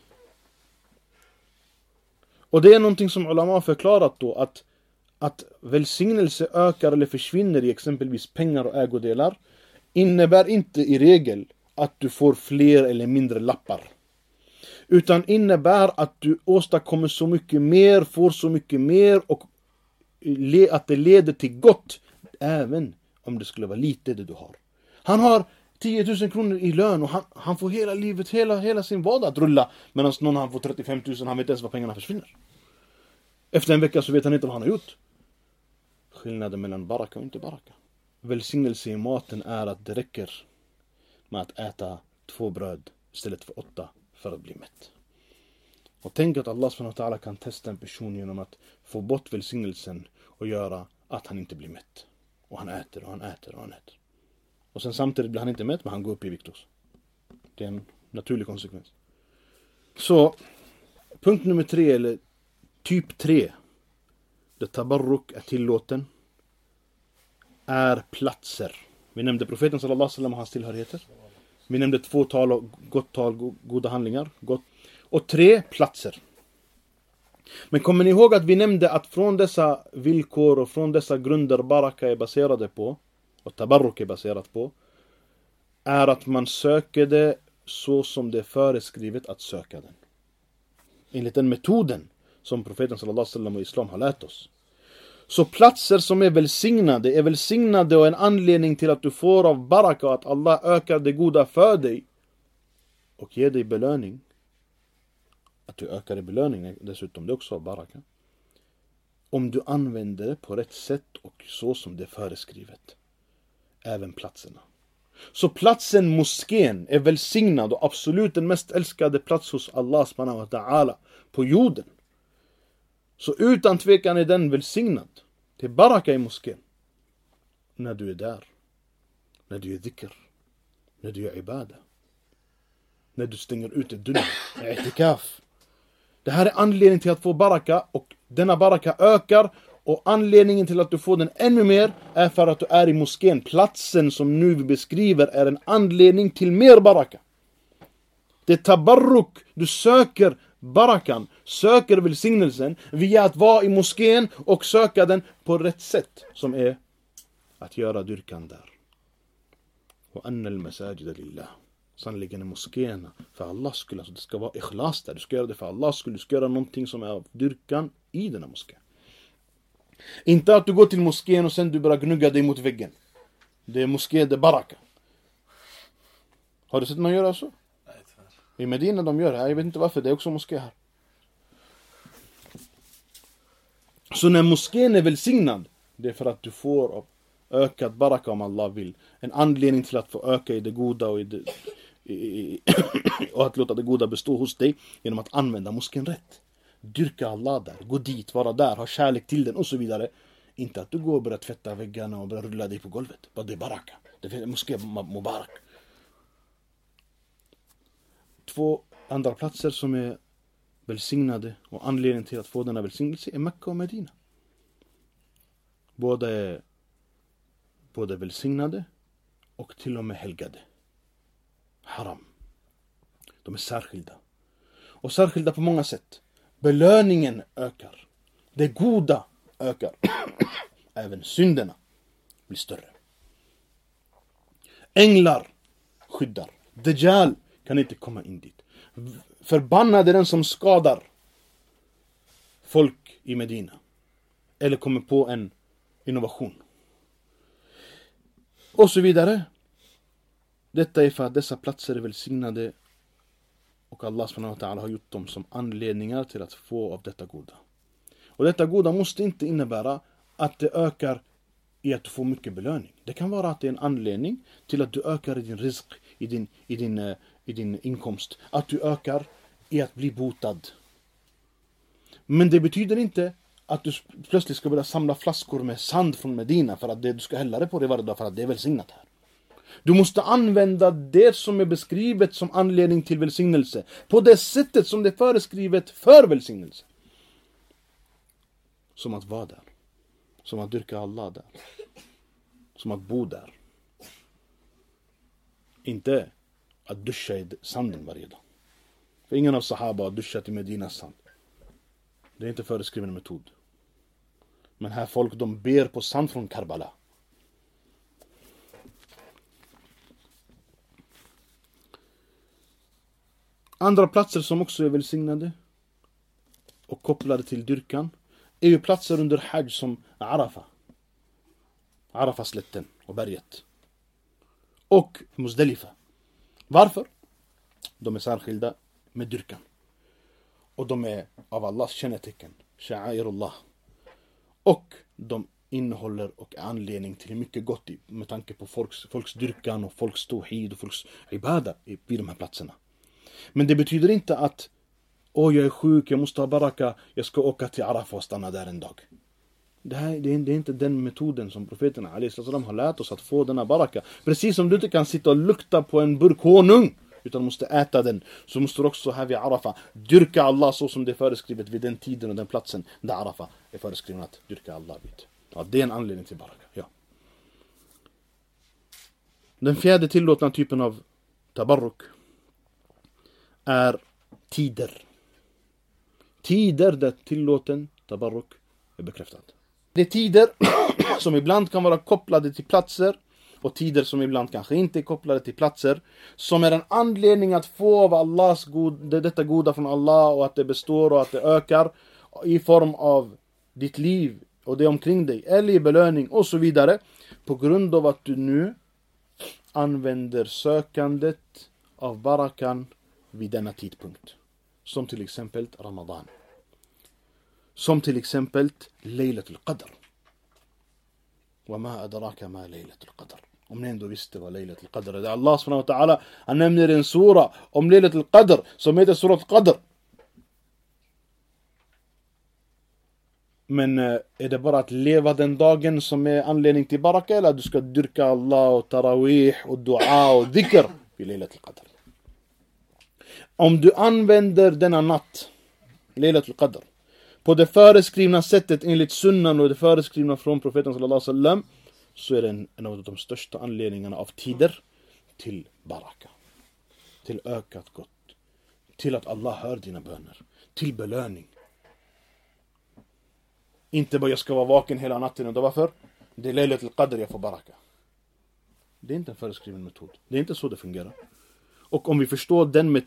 Och det är någonting som ulama har förklarat då, att välsignelse ökar eller försvinner i exempelvis pengar och ägodelar innebär inte i regel att du får fler eller mindre lappar. Utan innebär att du åstadkommer så mycket mer, får så mycket mer och att det leder till gott även om det skulle vara lite det du har. Han har 10 000 kronor i lön och han får hela livet, hela sin vardag att rulla. Medan någon han får 35 000, han vet inte ens vad pengarna försvinner. Efter en vecka så vet han inte vad han har gjort. Skillnaden mellan baraka och inte baraka. välsignelse i maten är att det räcker med att äta 2 bröd istället för 8 för att bli mätt. Och tänk att Allah subhanahu wa ta'ala kan testa en person genom att få bort välsignelsen och göra att han inte blir mätt. Och han äter och han äter och han äter. Och sen samtidigt blir han inte mätt, men han går upp i vikt också. Det är en naturlig konsekvens. Så punkt nummer 3, eller typ 3, där tabarruk är tillåten, är platser. Vi nämnde profeten sallallahu alaihi wasallam och hans tillhörigheter. Vi nämnde 2 tal och gott tal, goda handlingar. Gott. Och 3 platser. Men kommer ni ihåg att vi nämnde att från dessa villkor och från dessa grunder baraka är baserade på, och tabarruk är baserat på, är att man söker det så som det är föreskrivet att söka den. Enligt den metoden som profeten sallallahu alaihi wasallam och islam har lärt oss. Så platser som är välsignade och en anledning till att du får av baraka och att Allah ökar det goda för dig och ger dig belöning. Att du ökar i belöning dessutom, det är också av baraka. Om du använder det på rätt sätt och så som det är föreskrivet. Även platserna. Så platsen moskén är välsignad och absolut den mest älskade plats hos Allah subhanahu wa ta'ala på jorden. Så utan tvekan är den välsignad. Det är baraka i moskén. När du är där. När du är dhikr. När du är ibada. När du stänger ut ett dunya. I'tikaf. Det här är anledningen till att få baraka. Och denna baraka ökar. Och anledningen till att du får den ännu mer är för att du är i moskén. Platsen som nu vi beskriver är en anledning till mer baraka. Det är tabarruk. Du söker barakan, söker välsignelsen via att vara i moskén och söka den på rätt sätt, som är att göra dyrkan där. Och annal masajida lillah. Sannoliken är moskéerna för Allahs skull, alltså det ska vara ikhlas där. Du ska göra det för Allahs skull, du ska göra någonting som är av dyrkan i denna moské. Inte att du går till moskén och sen du börjar gnugga dig mot väggen. Det är moské, det är baraka. Har du sett någon göra så? I Medina de gör det här, jag vet inte varför, det är också moské här. Så när moskén är välsignad, det är för att du får ökad baraka om Allah vill. En anledning till att få öka i det goda och, och att låta det goda bestå hos dig genom att använda moskén rätt. Dyrka Allah där, gå dit, vara där, ha kärlek till den och så vidare. Inte att du går och börjar tvätta väggarna och börjar rulla dig på golvet. Bara det är baraka. Det är moské mubarak. 2 andra platser som är välsignade och anledningen till att få denna välsignelse är Mekka och Medina. Båda är välsignade och till och med helgade. Haram. De är särskilda. Och särskilda på många sätt. Belöningen ökar. Det goda ökar. Även synderna blir större. Änglar skyddar. Dajjal kan inte komma in dit. Förbannade den som skadar folk i Medina. Eller kommer på en innovation. Och så vidare. Detta är för att dessa platser är välsignade. Och Allah subhanahu wa ta'ala har gjort dem som anledningar till att få av detta goda. Och detta goda måste inte innebära att det ökar i att du får mycket belöning. Det kan vara att det är en anledning till att du ökar i din rizq, i din inkomst. Att du ökar i att bli botad. Men det betyder inte att du plötsligt ska börja samla flaskor med sand från Medina för att du ska hälla det på det varje dag för att det är välsignat här. Du måste använda det som är beskrivet som anledning till välsignelse på det sättet som det är föreskrivet för välsignelse. Som att vara där. Som att dyrka Allah där. Som att bo där. Inte att duscha i sanden varje dag. För ingen av sahaba har duschat i Medinas sand. Det är inte föreskriven metod. Men här folk de ber på sand från Karbala. Andra platser som också är välsignade och kopplade till dyrkan är ju platser under Hajj som Arafa. Arafaslätten och berget. Och Muzdalifa. Varför? De är särskilda med dyrkan. Och de är av Allahs kännetecken. Sha'airullah. Och de innehåller och är anledning till mycket gott med tanke på folks dyrkan och folks tawhid och folks ibada vid de här platserna. Men det betyder inte att jag är sjuk, jag måste ha baraka, jag ska åka till Arafah och stanna där en dag. Det är inte den metoden som profeterna har lärt oss att få denna baraka. Precis som du inte kan sitta och lukta på en burk honung utan måste äta den, så måste du också här vid Arafah dyrka Allah så som det är föreskrivet vid den tiden och den platsen där Arafah är föreskriven att dyrka Allah vid. Ja, det är en anledning till baraka. Ja. Den fjärde tillåtna typen av tabarruk är tider. Tider där tillåten tabarruk är bekräftad. Det är tider som ibland kan vara kopplade till platser och tider som ibland kanske inte är kopplade till platser, som är en anledning att få av detta goda från Allah och att det består och att det ökar i form av ditt liv och det omkring dig eller i belöning och så vidare, på grund av att du nu använder sökandet av barakan vid denna tidpunkt, som till exempel Ramadan, som till exempel Laylatul Qadr. وما أدراك ما ليلة القدر. Om ni ändå visste vad Laylatul Qadr är. Det är Allah subhanahu wa ta'ala, han nämner en sura om Laylatul Qadr som heter Surat Qadr. Men är det bara att leva den dagen som är anledning till baraka, eller du ska dyrka Allah och tarawih och dua och dhikr vid Laylatul Qadr? Om du använder denna natt, Laylatul Qadr, på det föreskrivna sättet enligt sunnan och det föreskrivna från profeten sallallahu alaihi wasallam, så är det en av de största anledningarna av tider till baraka, till ökat gott, till att Allah hör dina böner, till belöning. Inte bara jag ska vara vaken hela natten, och då varför? Det är Laylatul Qadr, jag får baraka. Det är inte en föreskriven metod. Det är inte så det fungerar. Och om vi förstår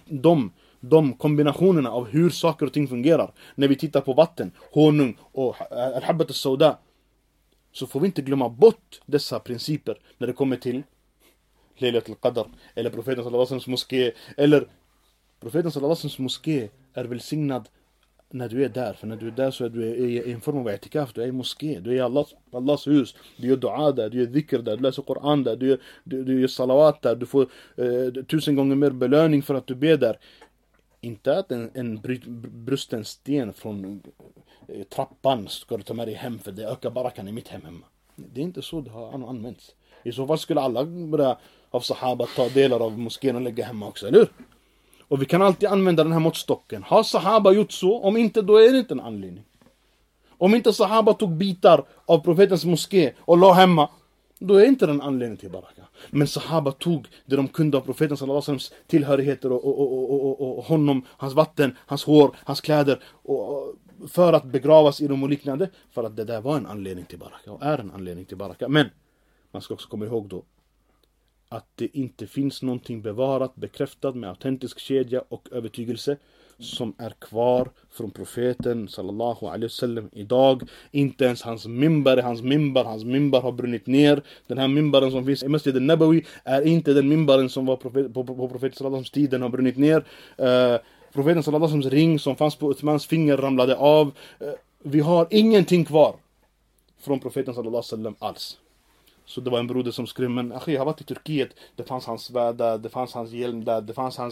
de kombinationerna av hur saker och ting fungerar, när vi tittar på vatten, honung och al-habbat al-sauda, så får vi inte glömma bort dessa principer när det kommer till Laylatul Qadr eller profeten sallallahu alaihi wasallam moské. Eller profeten sallallahu alaihi wasallam moské är välsignad när du är där, för när du är där så är du i en form av i'tikaf, du är i moské, du är i Allahs hus, du gör dua där, du gör dhikr där, du läser Koran där, du gör salawat där, du får 1000 gånger mer belöning för att du ber där. Inte att en brusten sten från trappan ska du ta med dig hem för det ökar barakan i mitt hem hemma. Det är inte så det har använts. I så fall skulle alla börja av sahaba ta delar av moskén och lägga hemma också, eller hur? Och vi kan alltid använda den här måttstocken. Har sahaba gjort så? Om inte, då är det inte en anledning. Om inte sahaba tog bitar av profetens moské och la hemma, då är inte den anledning till baraka. Men sahaba tog det de kunde av profetens sallallahu alaihi wasallams tillhörigheter och honom, hans vatten, hans hår, hans kläder, och för att begravas i dem och liknande, för att det där var en anledning till baraka och är en anledning till baraka. Men man ska också komma ihåg då att det inte finns någonting bevarat, bekräftat med autentisk kedja och övertygelse som är kvar från profeten sallallahu alaihi wasallam idag. Inte ens hans mimbar har brunnit ner. Den här mimbaren som finns i Masjid al-Nabawi är inte den mimbaren som var på profeten sallallahu alaihi wasallams tid, den har brunnit ner. Profeten sallallahu alaihi wasallams ring som fanns på Uthmans finger ramlade av. Vi har ingenting kvar från profeten sallallahu alaihi wasallam alls. Så det var en broder som skrev, men jag har varit i Turkiet, det fanns hans svärd där, det fanns hans hjälm där, det fanns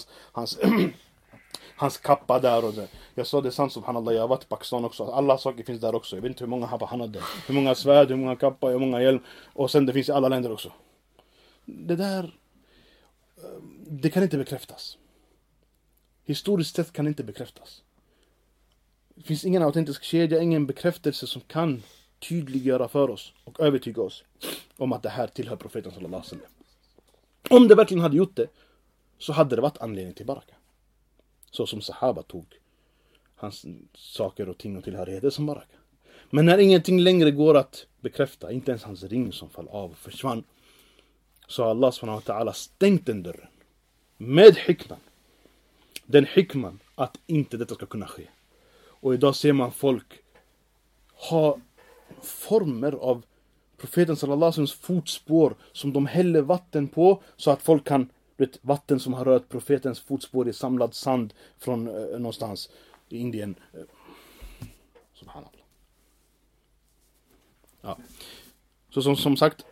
hans kappa där och det. Jag sa, det är sant, subhanallah, jag har varit i Pakistan också, alla saker finns där också. Jag vet inte hur många han hade, hur många svärd, hur många kappa, hur många hjälm, och sen det finns i alla länder också. Det där, det kan inte bekräftas. Historiskt sett kan inte bekräftas. Det finns ingen autentisk kedja, ingen bekräftelse som kan tydliggöra för oss och övertyga oss om att det här tillhör profeten sallallahu alaihi wasallam. Om det verkligen hade gjort det, så hade det varit anledning till baraka. Så som sahaba tog hans saker och ting och tillhörigheter som baraka. Men när ingenting längre går att bekräfta, inte ens hans ring som fall av och försvann, så har Allah subhanahu wa ta'ala stängt den dörren med hikman. Den hikman att inte detta ska kunna ske. Och idag ser man folk ha former av profeten sallallahu alaihi wasallams fotspår som de häller vatten på, så att folk kan, vatten som har rört profetens fotspår i samlad sand från någonstans i Indien. Subhanallah. Ja. Så som sagt,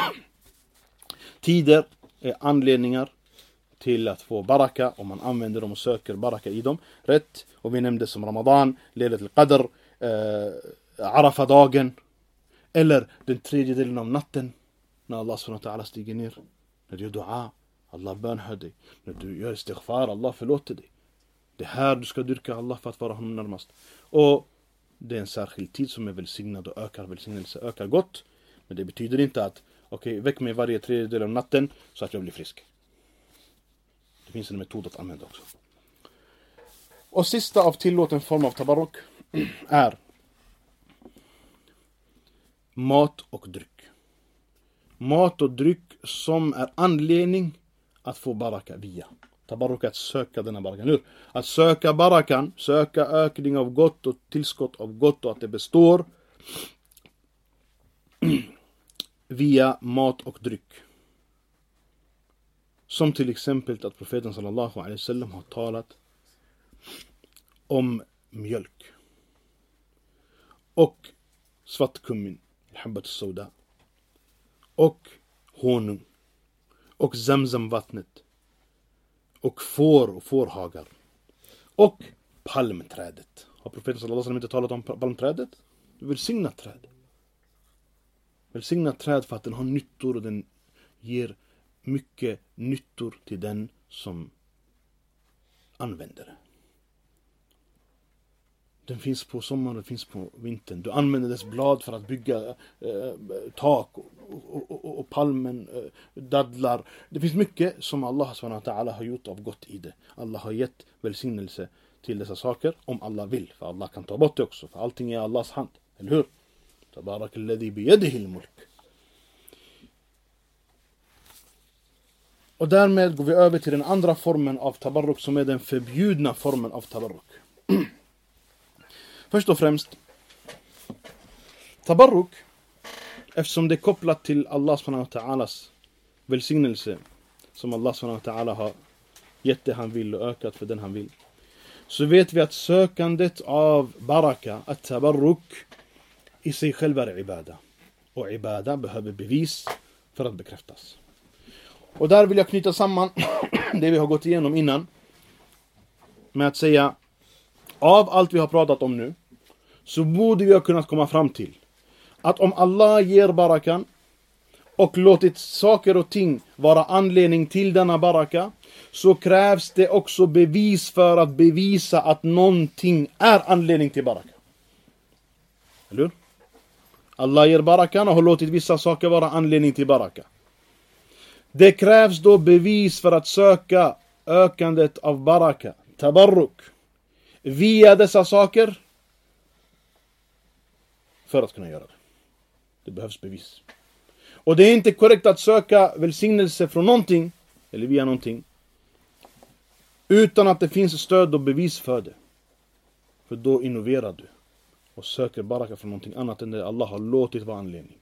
tider är anledningar till att få baraka, om man använder dem och söker baraka i dem. Rätt. Och vi nämnde som Ramadan, Lailatul Qadr, Arafadagen, eller den tredje delen av natten, när Allah subhanahu wa ta'ala stiger ner. När du gör dua, Allah bönhör dig. När du gör istighfar, Allah förlåter dig. Det här du ska dyrka Allah för att vara honom närmast. Och det är en särskild tid som är välsignad och ökar välsignelse, ökar gott. Men det betyder inte att väck mig varje tredje del av natten så att jag blir frisk. Det finns en metod att använda också. Och sista av tillåten form av tabarruk är mat och dryck. Mat och dryck som är anledning att få baraka via. Tabarruk är att söka denna barakan. Nu, att söka barakan, söka ökning av gott och tillskott av gott och att det består via mat och dryck. Som till exempel att profeten sallallahu alaihi wasallam har talat om mjölk och svartkummin, habbat soda, och honung och zamzamvattnet och får och fårhagar och palmträdet. Har profeten sallallahu alaihi wasallam inte talat om palmträdet? Välsignat träd. Välsignat träd för att den har nyttor och den ger mycket nyttor till den som använder det. Den finns på sommaren, den finns på vintern. Du använder dess blad för att bygga tak och palmen, dadlar. Det finns mycket som Allah subhanahu wa ta'ala har gjort av gott i det. Allah har gett välsignelse till dessa saker om Allah vill. För Allah kan ta bort det också. För allting är Allahs hand. Eller hur? Tabarak alladhi biyadihi al-mulk. Och därmed går vi över till den andra formen av tabarruk som är den förbjudna formen av tabarruk. Först och främst, tabarruk, eftersom det är kopplat till Allah subhanahu wa ta'alas välsignelse, som Allah subhanahu wa ta'ala har gett det han vill och ökat för den han vill, så vet vi att sökandet av baraka, att tabarruk, i sig själv är ibada. Och ibada behöver bevis för att bekräftas. Och där vill jag knyta samman det vi har gått igenom innan med att säga, av allt vi har pratat om nu, så borde vi ha kunnat komma fram till att om Allah ger barakan och låtit saker och ting vara anledning till denna baraka, så krävs det också bevis för att bevisa att någonting är anledning till baraka. Eller hur? Allah ger barakan och har låtit vissa saker vara anledning till baraka. Det krävs då bevis för att söka ökandet av baraka, tabarruk, via dessa saker för att kunna göra det. Det behövs bevis. Och det är inte korrekt att söka välsignelse från någonting eller via någonting utan att det finns stöd och bevis för det. För då innoverar du och söker baraka från någonting annat än det Allah har låtit vara anledning.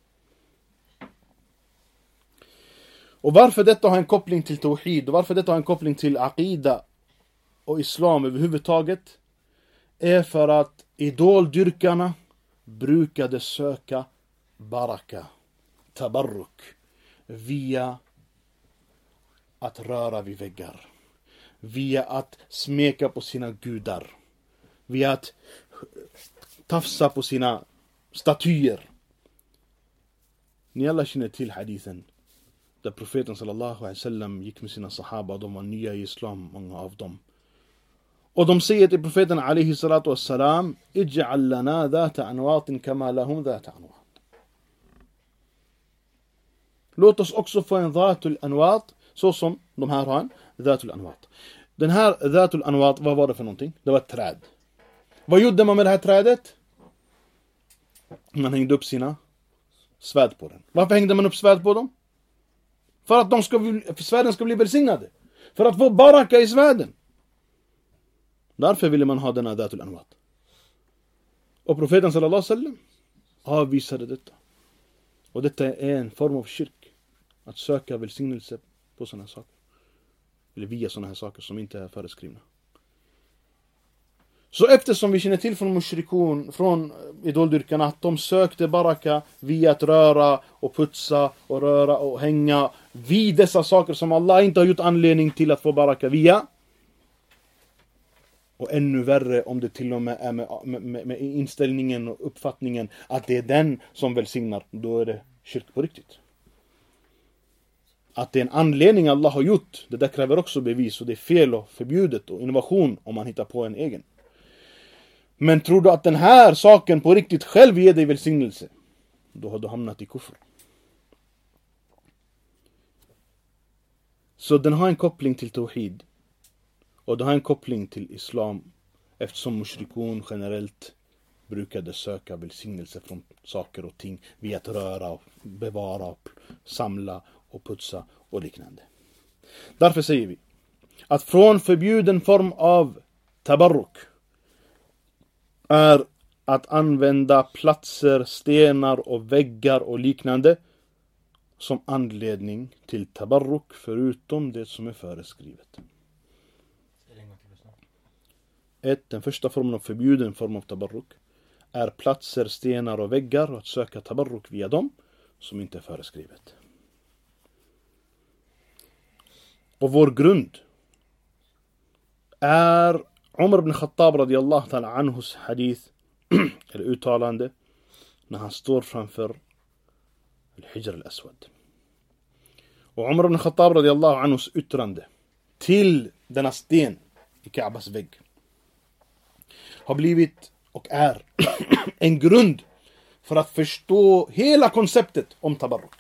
Och varför detta har en koppling till tawhid och varför detta har en koppling till aqida och islam överhuvudtaget är för att idoldyrkarna brukade söka baraka, tabarruk, via att röra vid väggar, via att smeka på sina gudar, via att tafsa på sina statyer. Ni alla känner till hadithen där profeten sallallahu alaihi wasallam gick med sina sahaba, de var nya i islam, många av dem. Och de säger till profeten alaihi salatu wassalam, ij'al lana dhata anwatin kama lahum dhata anwat. Låt oss också få en dhatul anwat, så som de här har en dhatul anwat. Den här dhatul anwat, vad var det för någonting? Det var ett träd. Vad gjorde man med det här trädet? Man hängde upp sina svärd på den. Varför hängde man upp svärd på dem? För att svärden ska bli välsignade. För att få baraka i svärden. Därför ville man ha denna dhatul anwat. Och profeten sallallahu alaihi wasallam avvisade detta. Och detta är en form av kyrk. Att söka välsignelse på sådana här saker. Eller via sådana här saker som inte är föreskrivna. Så eftersom vi känner till från mushrikun, från idoldyrkarna, att de sökte baraka via att röra och putsa och röra och hänga vid dessa saker som Allah inte har gjort anledning till att få baraka via. Och ännu värre om det till och med är med inställningen och uppfattningen att det är den som välsignar, då är det kyrk på riktigt. Att det är en anledning Allah har gjort, det där kräver också bevis, och det är fel och förbjudet och innovation om man hittar på en egen. Men tror du att den här saken på riktigt själv ger dig välsignelse, då har du hamnat i kufr. Så den har en koppling till tawhid. Och det har en koppling till islam, eftersom mushrikun generellt brukade söka välsignelse från saker och ting via att röra och bevara och samla och putsa och liknande. Därför säger vi att från förbjuden form av tabarruk är att använda platser, stenar och väggar och liknande som anledning till tabarruk förutom det som är föreskrivet. Den första formen av förbjuden form av tabarruk är platser, stenar och väggar och att söka tabarruk via dem som inte är föreskrivet. Och vår grund är Umar ibn Khattab radiyallahu ta'ala anhus hadith eller uttalande när han står framför al-Hijr al-Aswad. Och Umar ibn Khattab radiyallahu anhus yttrande till denna sten i Kaabas vägg har blivit och är en grund för att förstå hela konceptet om tabarruk.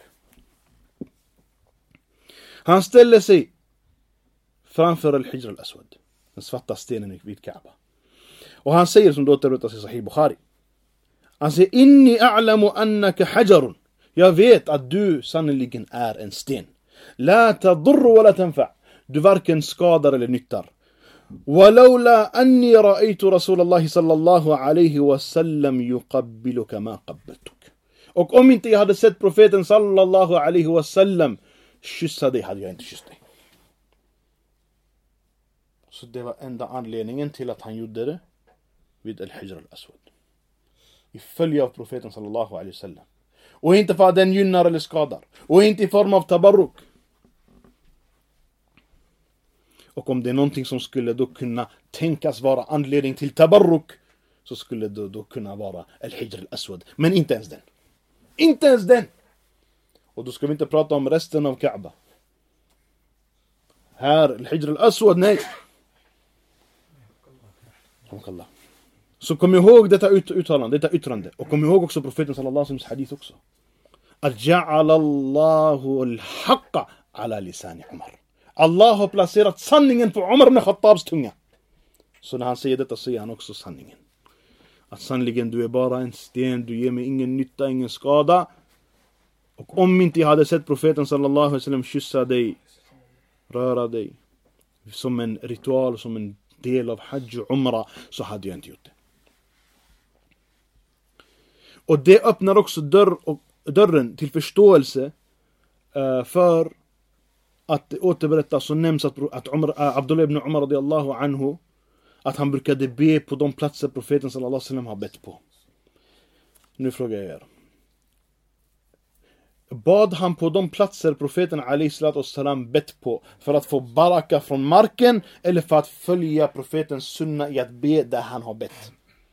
Han ställer sig framför al-Hijr al-Aswad, den svarta stenen vid Kaaba. Och han säger, som då återberättas i Sahih Bukhari, han säger: inni a'lamu annaka hajarun. Jag vet att du sannoliken är en sten. La tadurru wa la tanfa. Du varken skadar eller nyttar. ولولا أني رأيت رسول الله صلى الله عليه وسلم يقبلك ما قبلتك. Och om inte jag hade sett profeten sallallahu alaihi wasallam kyssa dig, hade jag inte kysst dig. Så det var enda anledningen till att han gjorde det vid al-Hijr al-Aswad. I följe av profeten sallallahu alaihi wasallam. Och inte för att den gynnar eller skadar. Och inte i form av tabarruk. Och om det är någonting som skulle då kunna tänkas vara anledning till tabarruk, så skulle det då kunna vara al-Hijr al-Aswad. Men inte ens den. Inte ens den! Och då ska vi inte prata om resten av Kaaba. Här, al-Hijr al-Aswad, nej. Så kom ihåg detta uttalande, detta yttrande. Och kom ihåg också profeten sallallahu alaihi wasallam hadith också. Al-ja'ala Allahu al-haqqa ala lisani Umar. Allah har placerat sanningen på Umar ibn Khattabs tunga. Så när han säger detta säger han också sanningen. Att sannligen du är bara en sten, du ger mig ingen nytta, ingen skada. Och om inte jag hade sett profeten sallallahu alaihi wasallam kyssa dig, röra dig som en ritual, som en del av hajj och umra, så hade jag inte gjort det. Och det öppnar också dörren till förståelse för att det återberättas och nämns att Abdullah ibn Umar radiyallahu anhu, att han brukade be på de platser profeten sallallahu alaihi wasallam har bett på. Nu frågar jag er. Bad han på de platser profeten alaihi salatu wassalam bett på för att få baraka från marken, eller för att följa profetens sunna i att be där han har bett?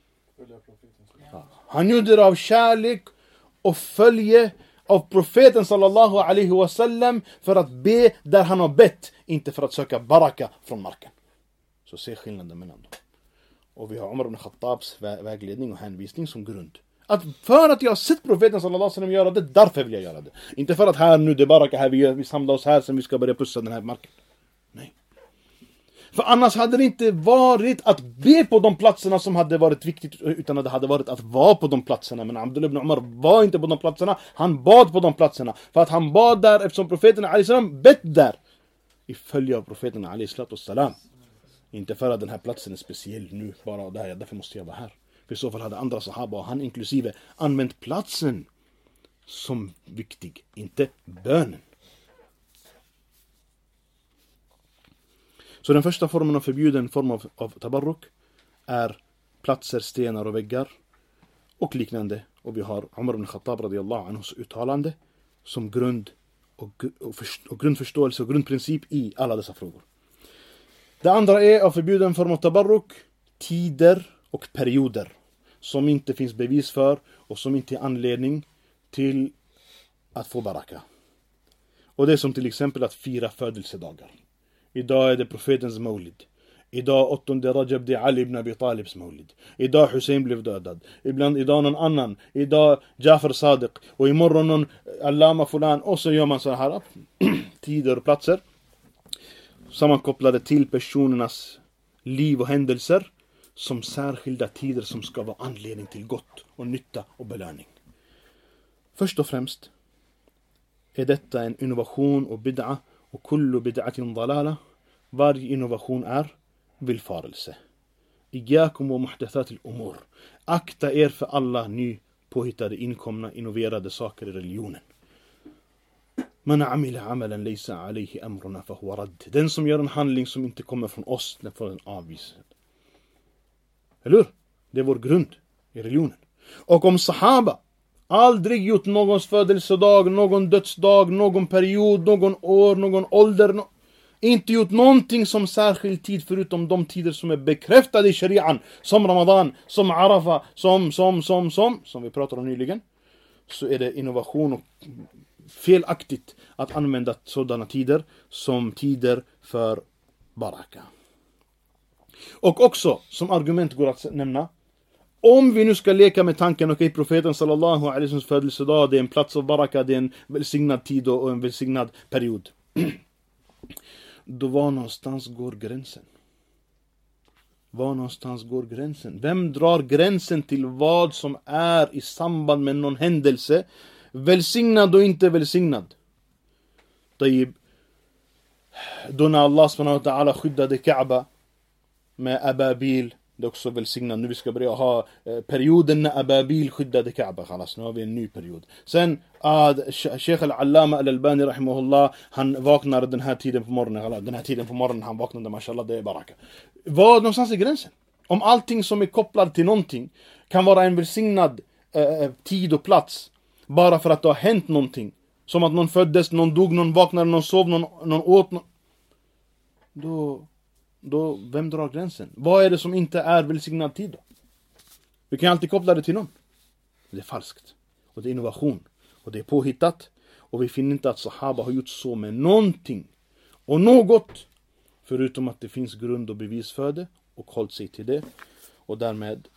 Han gjorde det av kärlek och följe av profeten sallallahu alaihi wasallam, för att be där han har bett, inte för att söka baraka från marken. Så se skillnaden mellan dem. Och vi har Umar ibn Khattabs vägledning och hänvisning som grund. Att för att jag har sett profeten sallallahu alaihi wasallam göra det, därför vill jag göra det. Inte för att här nu det är baraka här, vi samlar oss här sen vi ska börja pussa den här marken. Nej. För annars hade det inte varit att be på de platserna som hade varit viktigt, utan det hade varit att vara på de platserna. Men Abdullah ibn Umar var inte på de platserna, han bad på de platserna. För att han bad där eftersom profeten alaihi salam bett där. I följe av profeten alaihi salam. Inte för att den här platsen är speciell nu, bara där, därför måste jag vara här. För i så fall hade andra sahaba och han inklusive använt platsen som viktig, inte bönen. Så den första formen av förbjuden form av tabarruk är platser, stenar och väggar och liknande. Och vi har Umar ibn Khattab radiyallahu anhus uttalande som grund och grundförståelse och grundprincip i alla dessa frågor. Det andra är av förbjuden form av tabarruk, tider och perioder som inte finns bevis för och som inte är anledning till att få baraka. Och det är som till exempel att fira födelsedagar. Idag är det profetens maulid. Idag 8 Rajab, det är Ali ibn Abi Talibs maulid. Idag Hussein blev dödad. Idag någon annan. Idag Jafar Sadiq. Och imorgon någon Allama Fulan. Och så gör man så här tider och platser sammankopplade till personernas liv och händelser som särskilda tider som ska vara anledning till gott och nytta och belöning. Först och främst är detta en innovation och bid'a, och kullu bid'atin dalala. Varje innovation är villfarelse. Iyakum wa muhdathatil umur. Akta er för alla ny påhittade, inkomna, innoverade saker i religionen. Man amila amalan laysa alayhi amruna fa huwa radd. Den som gör en handling som inte kommer från oss, den får en avvisad. Eller hur? Det är vår grund i religionen. Och om sahaba aldrig gjort någons födelsedag, någon dödsdag, någon period, någon år, någon ålder, inte gjort någonting som särskild tid förutom de tider som är bekräftade i shari'an, som Ramadan, som Arafa, som vi pratade om nyligen, så är det innovation och felaktigt att använda sådana tider som tider för baraka. Och också som argument går att nämna, om vi nu ska leka med tanken, okej, profeten sallallahu alaihi wasallam födelsedag, det är en plats av baraka, det är en välsignad tid och en välsignad period. Då var någonstans går gränsen? Var någonstans går gränsen? Vem drar gränsen till vad som är i samband med någon händelse välsignad och inte välsignad? Då när Allah subhanahu wa ta'ala skyddade Kaaba med ababil, det är också välsignat. Nu vi ska börja ha perioden när ababil skyddade Kaaba. Nu har vi en ny period. Sen Sheikh al-Allama al-Albani rahimahullah, han vaknade den här tiden på morgonen. Den här tiden på morgonen han vaknade, mashallah, det är baraka. Var någonstans är gränsen? Om allting som är kopplat till någonting kan vara en välsignad tid och plats bara för att det har hänt någonting, som att någon föddes, någon dog, någon vaknade, någon sov, någon åt, då vem drar gränsen? Vad är det som inte är välsignad tid då? Vi kan alltid koppla det till någon. Det är falskt. Och det är innovation. Och det är påhittat. Och vi finner inte att sahaba har gjort så med någonting. Och något. Förutom att det finns grund och bevis för det. Och hållit sig till det. Och därmed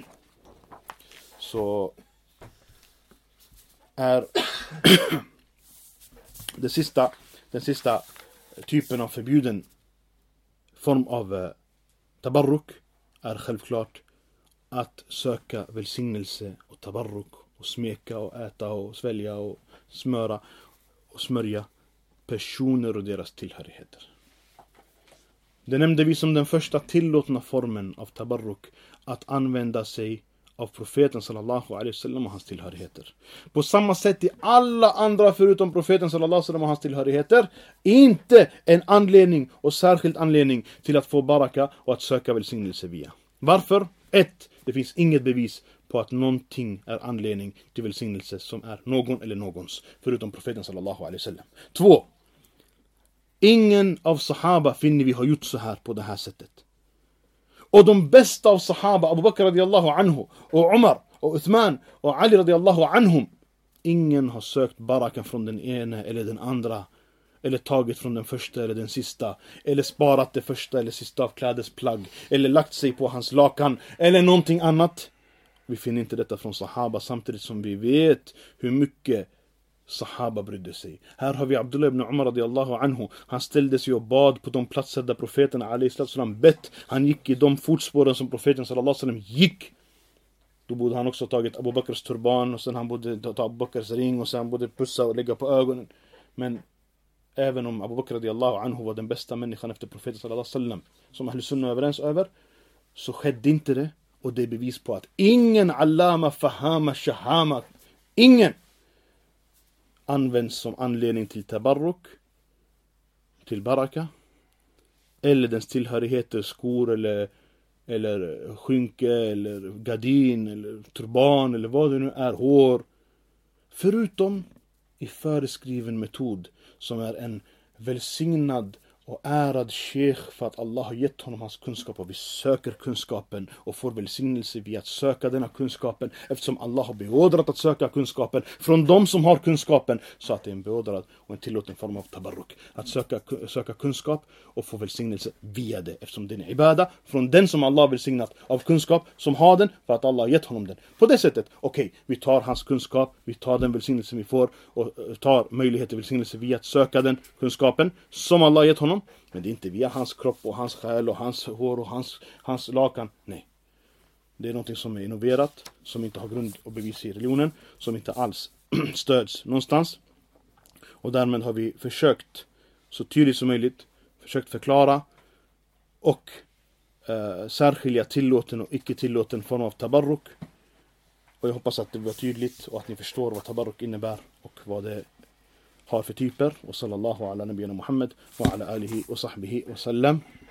så är den sista typen av förbjuden form av tabarruk är självklart att söka välsignelse och tabarruk och smeka och äta och svälja och smöra och smörja personer och deras tillhörigheter. Det nämnde vi som den första tillåtna formen av tabarruk, att använda sig av profeten sallallahu alaihi wasallam och hans tillhörigheter. På samma sätt i alla andra förutom profeten sallallahu alaihi wasallam och hans tillhörigheter inte en anledning och särskild anledning till att få baraka och att söka välsignelse via. Varför? 1. Det finns inget bevis på att någonting är anledning till välsignelse som är någon eller någons förutom profeten sallallahu alaihi wasallam. 2. Ingen av sahaba finner vi har gjort så här på det här sättet. Och de bästa av sahaba, Abu Bakr radiyallahu anhu, och Umar, och Uthman, och Ali radiyallahu anhum, ingen har sökt baraka från den ena eller den andra, eller tagit från den första eller den sista, eller sparat det första eller sista av klädesplagg, eller lagt sig på hans lakan, eller någonting annat. Vi finner inte detta från sahaba, samtidigt som vi vet hur mycket sahaba brydde sig. Här har vi Abdullah ibn Umar radiyallahu anhu. Han ställde sig och bad på de platser där profeten alayhi sallam bett. Han gick i de fotspåren som profeten sallallahu sallam gick. Då borde han också tagit Abu Bakrs turban, och sen han borde ta Abu Bakrs ring, och sen han borde pussa och lägga på ögonen. Men även om Abu Bakr radiyallahu anhu var den bästa människan efter profeten sallallahu sallam, som Ahl Sunna är överens över, så skedde inte det. Och det är bevis på att ingen allama, fahama, shahama, ingen används som anledning till tabarruk, till baraka, eller dens tillhörigheter, skor eller eller skynke, eller gardin, eller turban, eller vad det nu är, hår. Förutom i föreskriven metod, som är en välsignad och ärad sheikh för att Allah har gett honom hans kunskap, och vi söker kunskapen och får välsignelse via att söka denna kunskapen, eftersom Allah har beordrat att söka kunskapen från de som har kunskapen, så att det är en beordrad och en tillåten form av tabarruk att söka kunskap och få välsignelse via det, eftersom det är ibada från den som Allah har välsignat av kunskap, som har den för att Allah har gett honom den. På det sättet, okej, vi tar hans kunskap, vi tar den välsignelse vi får och tar möjlighet till välsignelse via att söka den kunskapen som Allah har gett honom. Men det är inte via hans kropp och hans själ och hans hår och hans lakan. Nej. Det är något som är innoverat, som inte har grund och bevis i religionen, som inte alls stöds någonstans. Och därmed har vi försökt så tydligt som möjligt, försökt förklara och särskilja tillåten och icke tillåten form av tabarruk. Och jag hoppas att det var tydligt och att ni förstår vad tabarruk innebär och vad det har för typer. Och sallallahu ala nabiyana Muhammad wa ala alihi wa sahbihi wa sallam.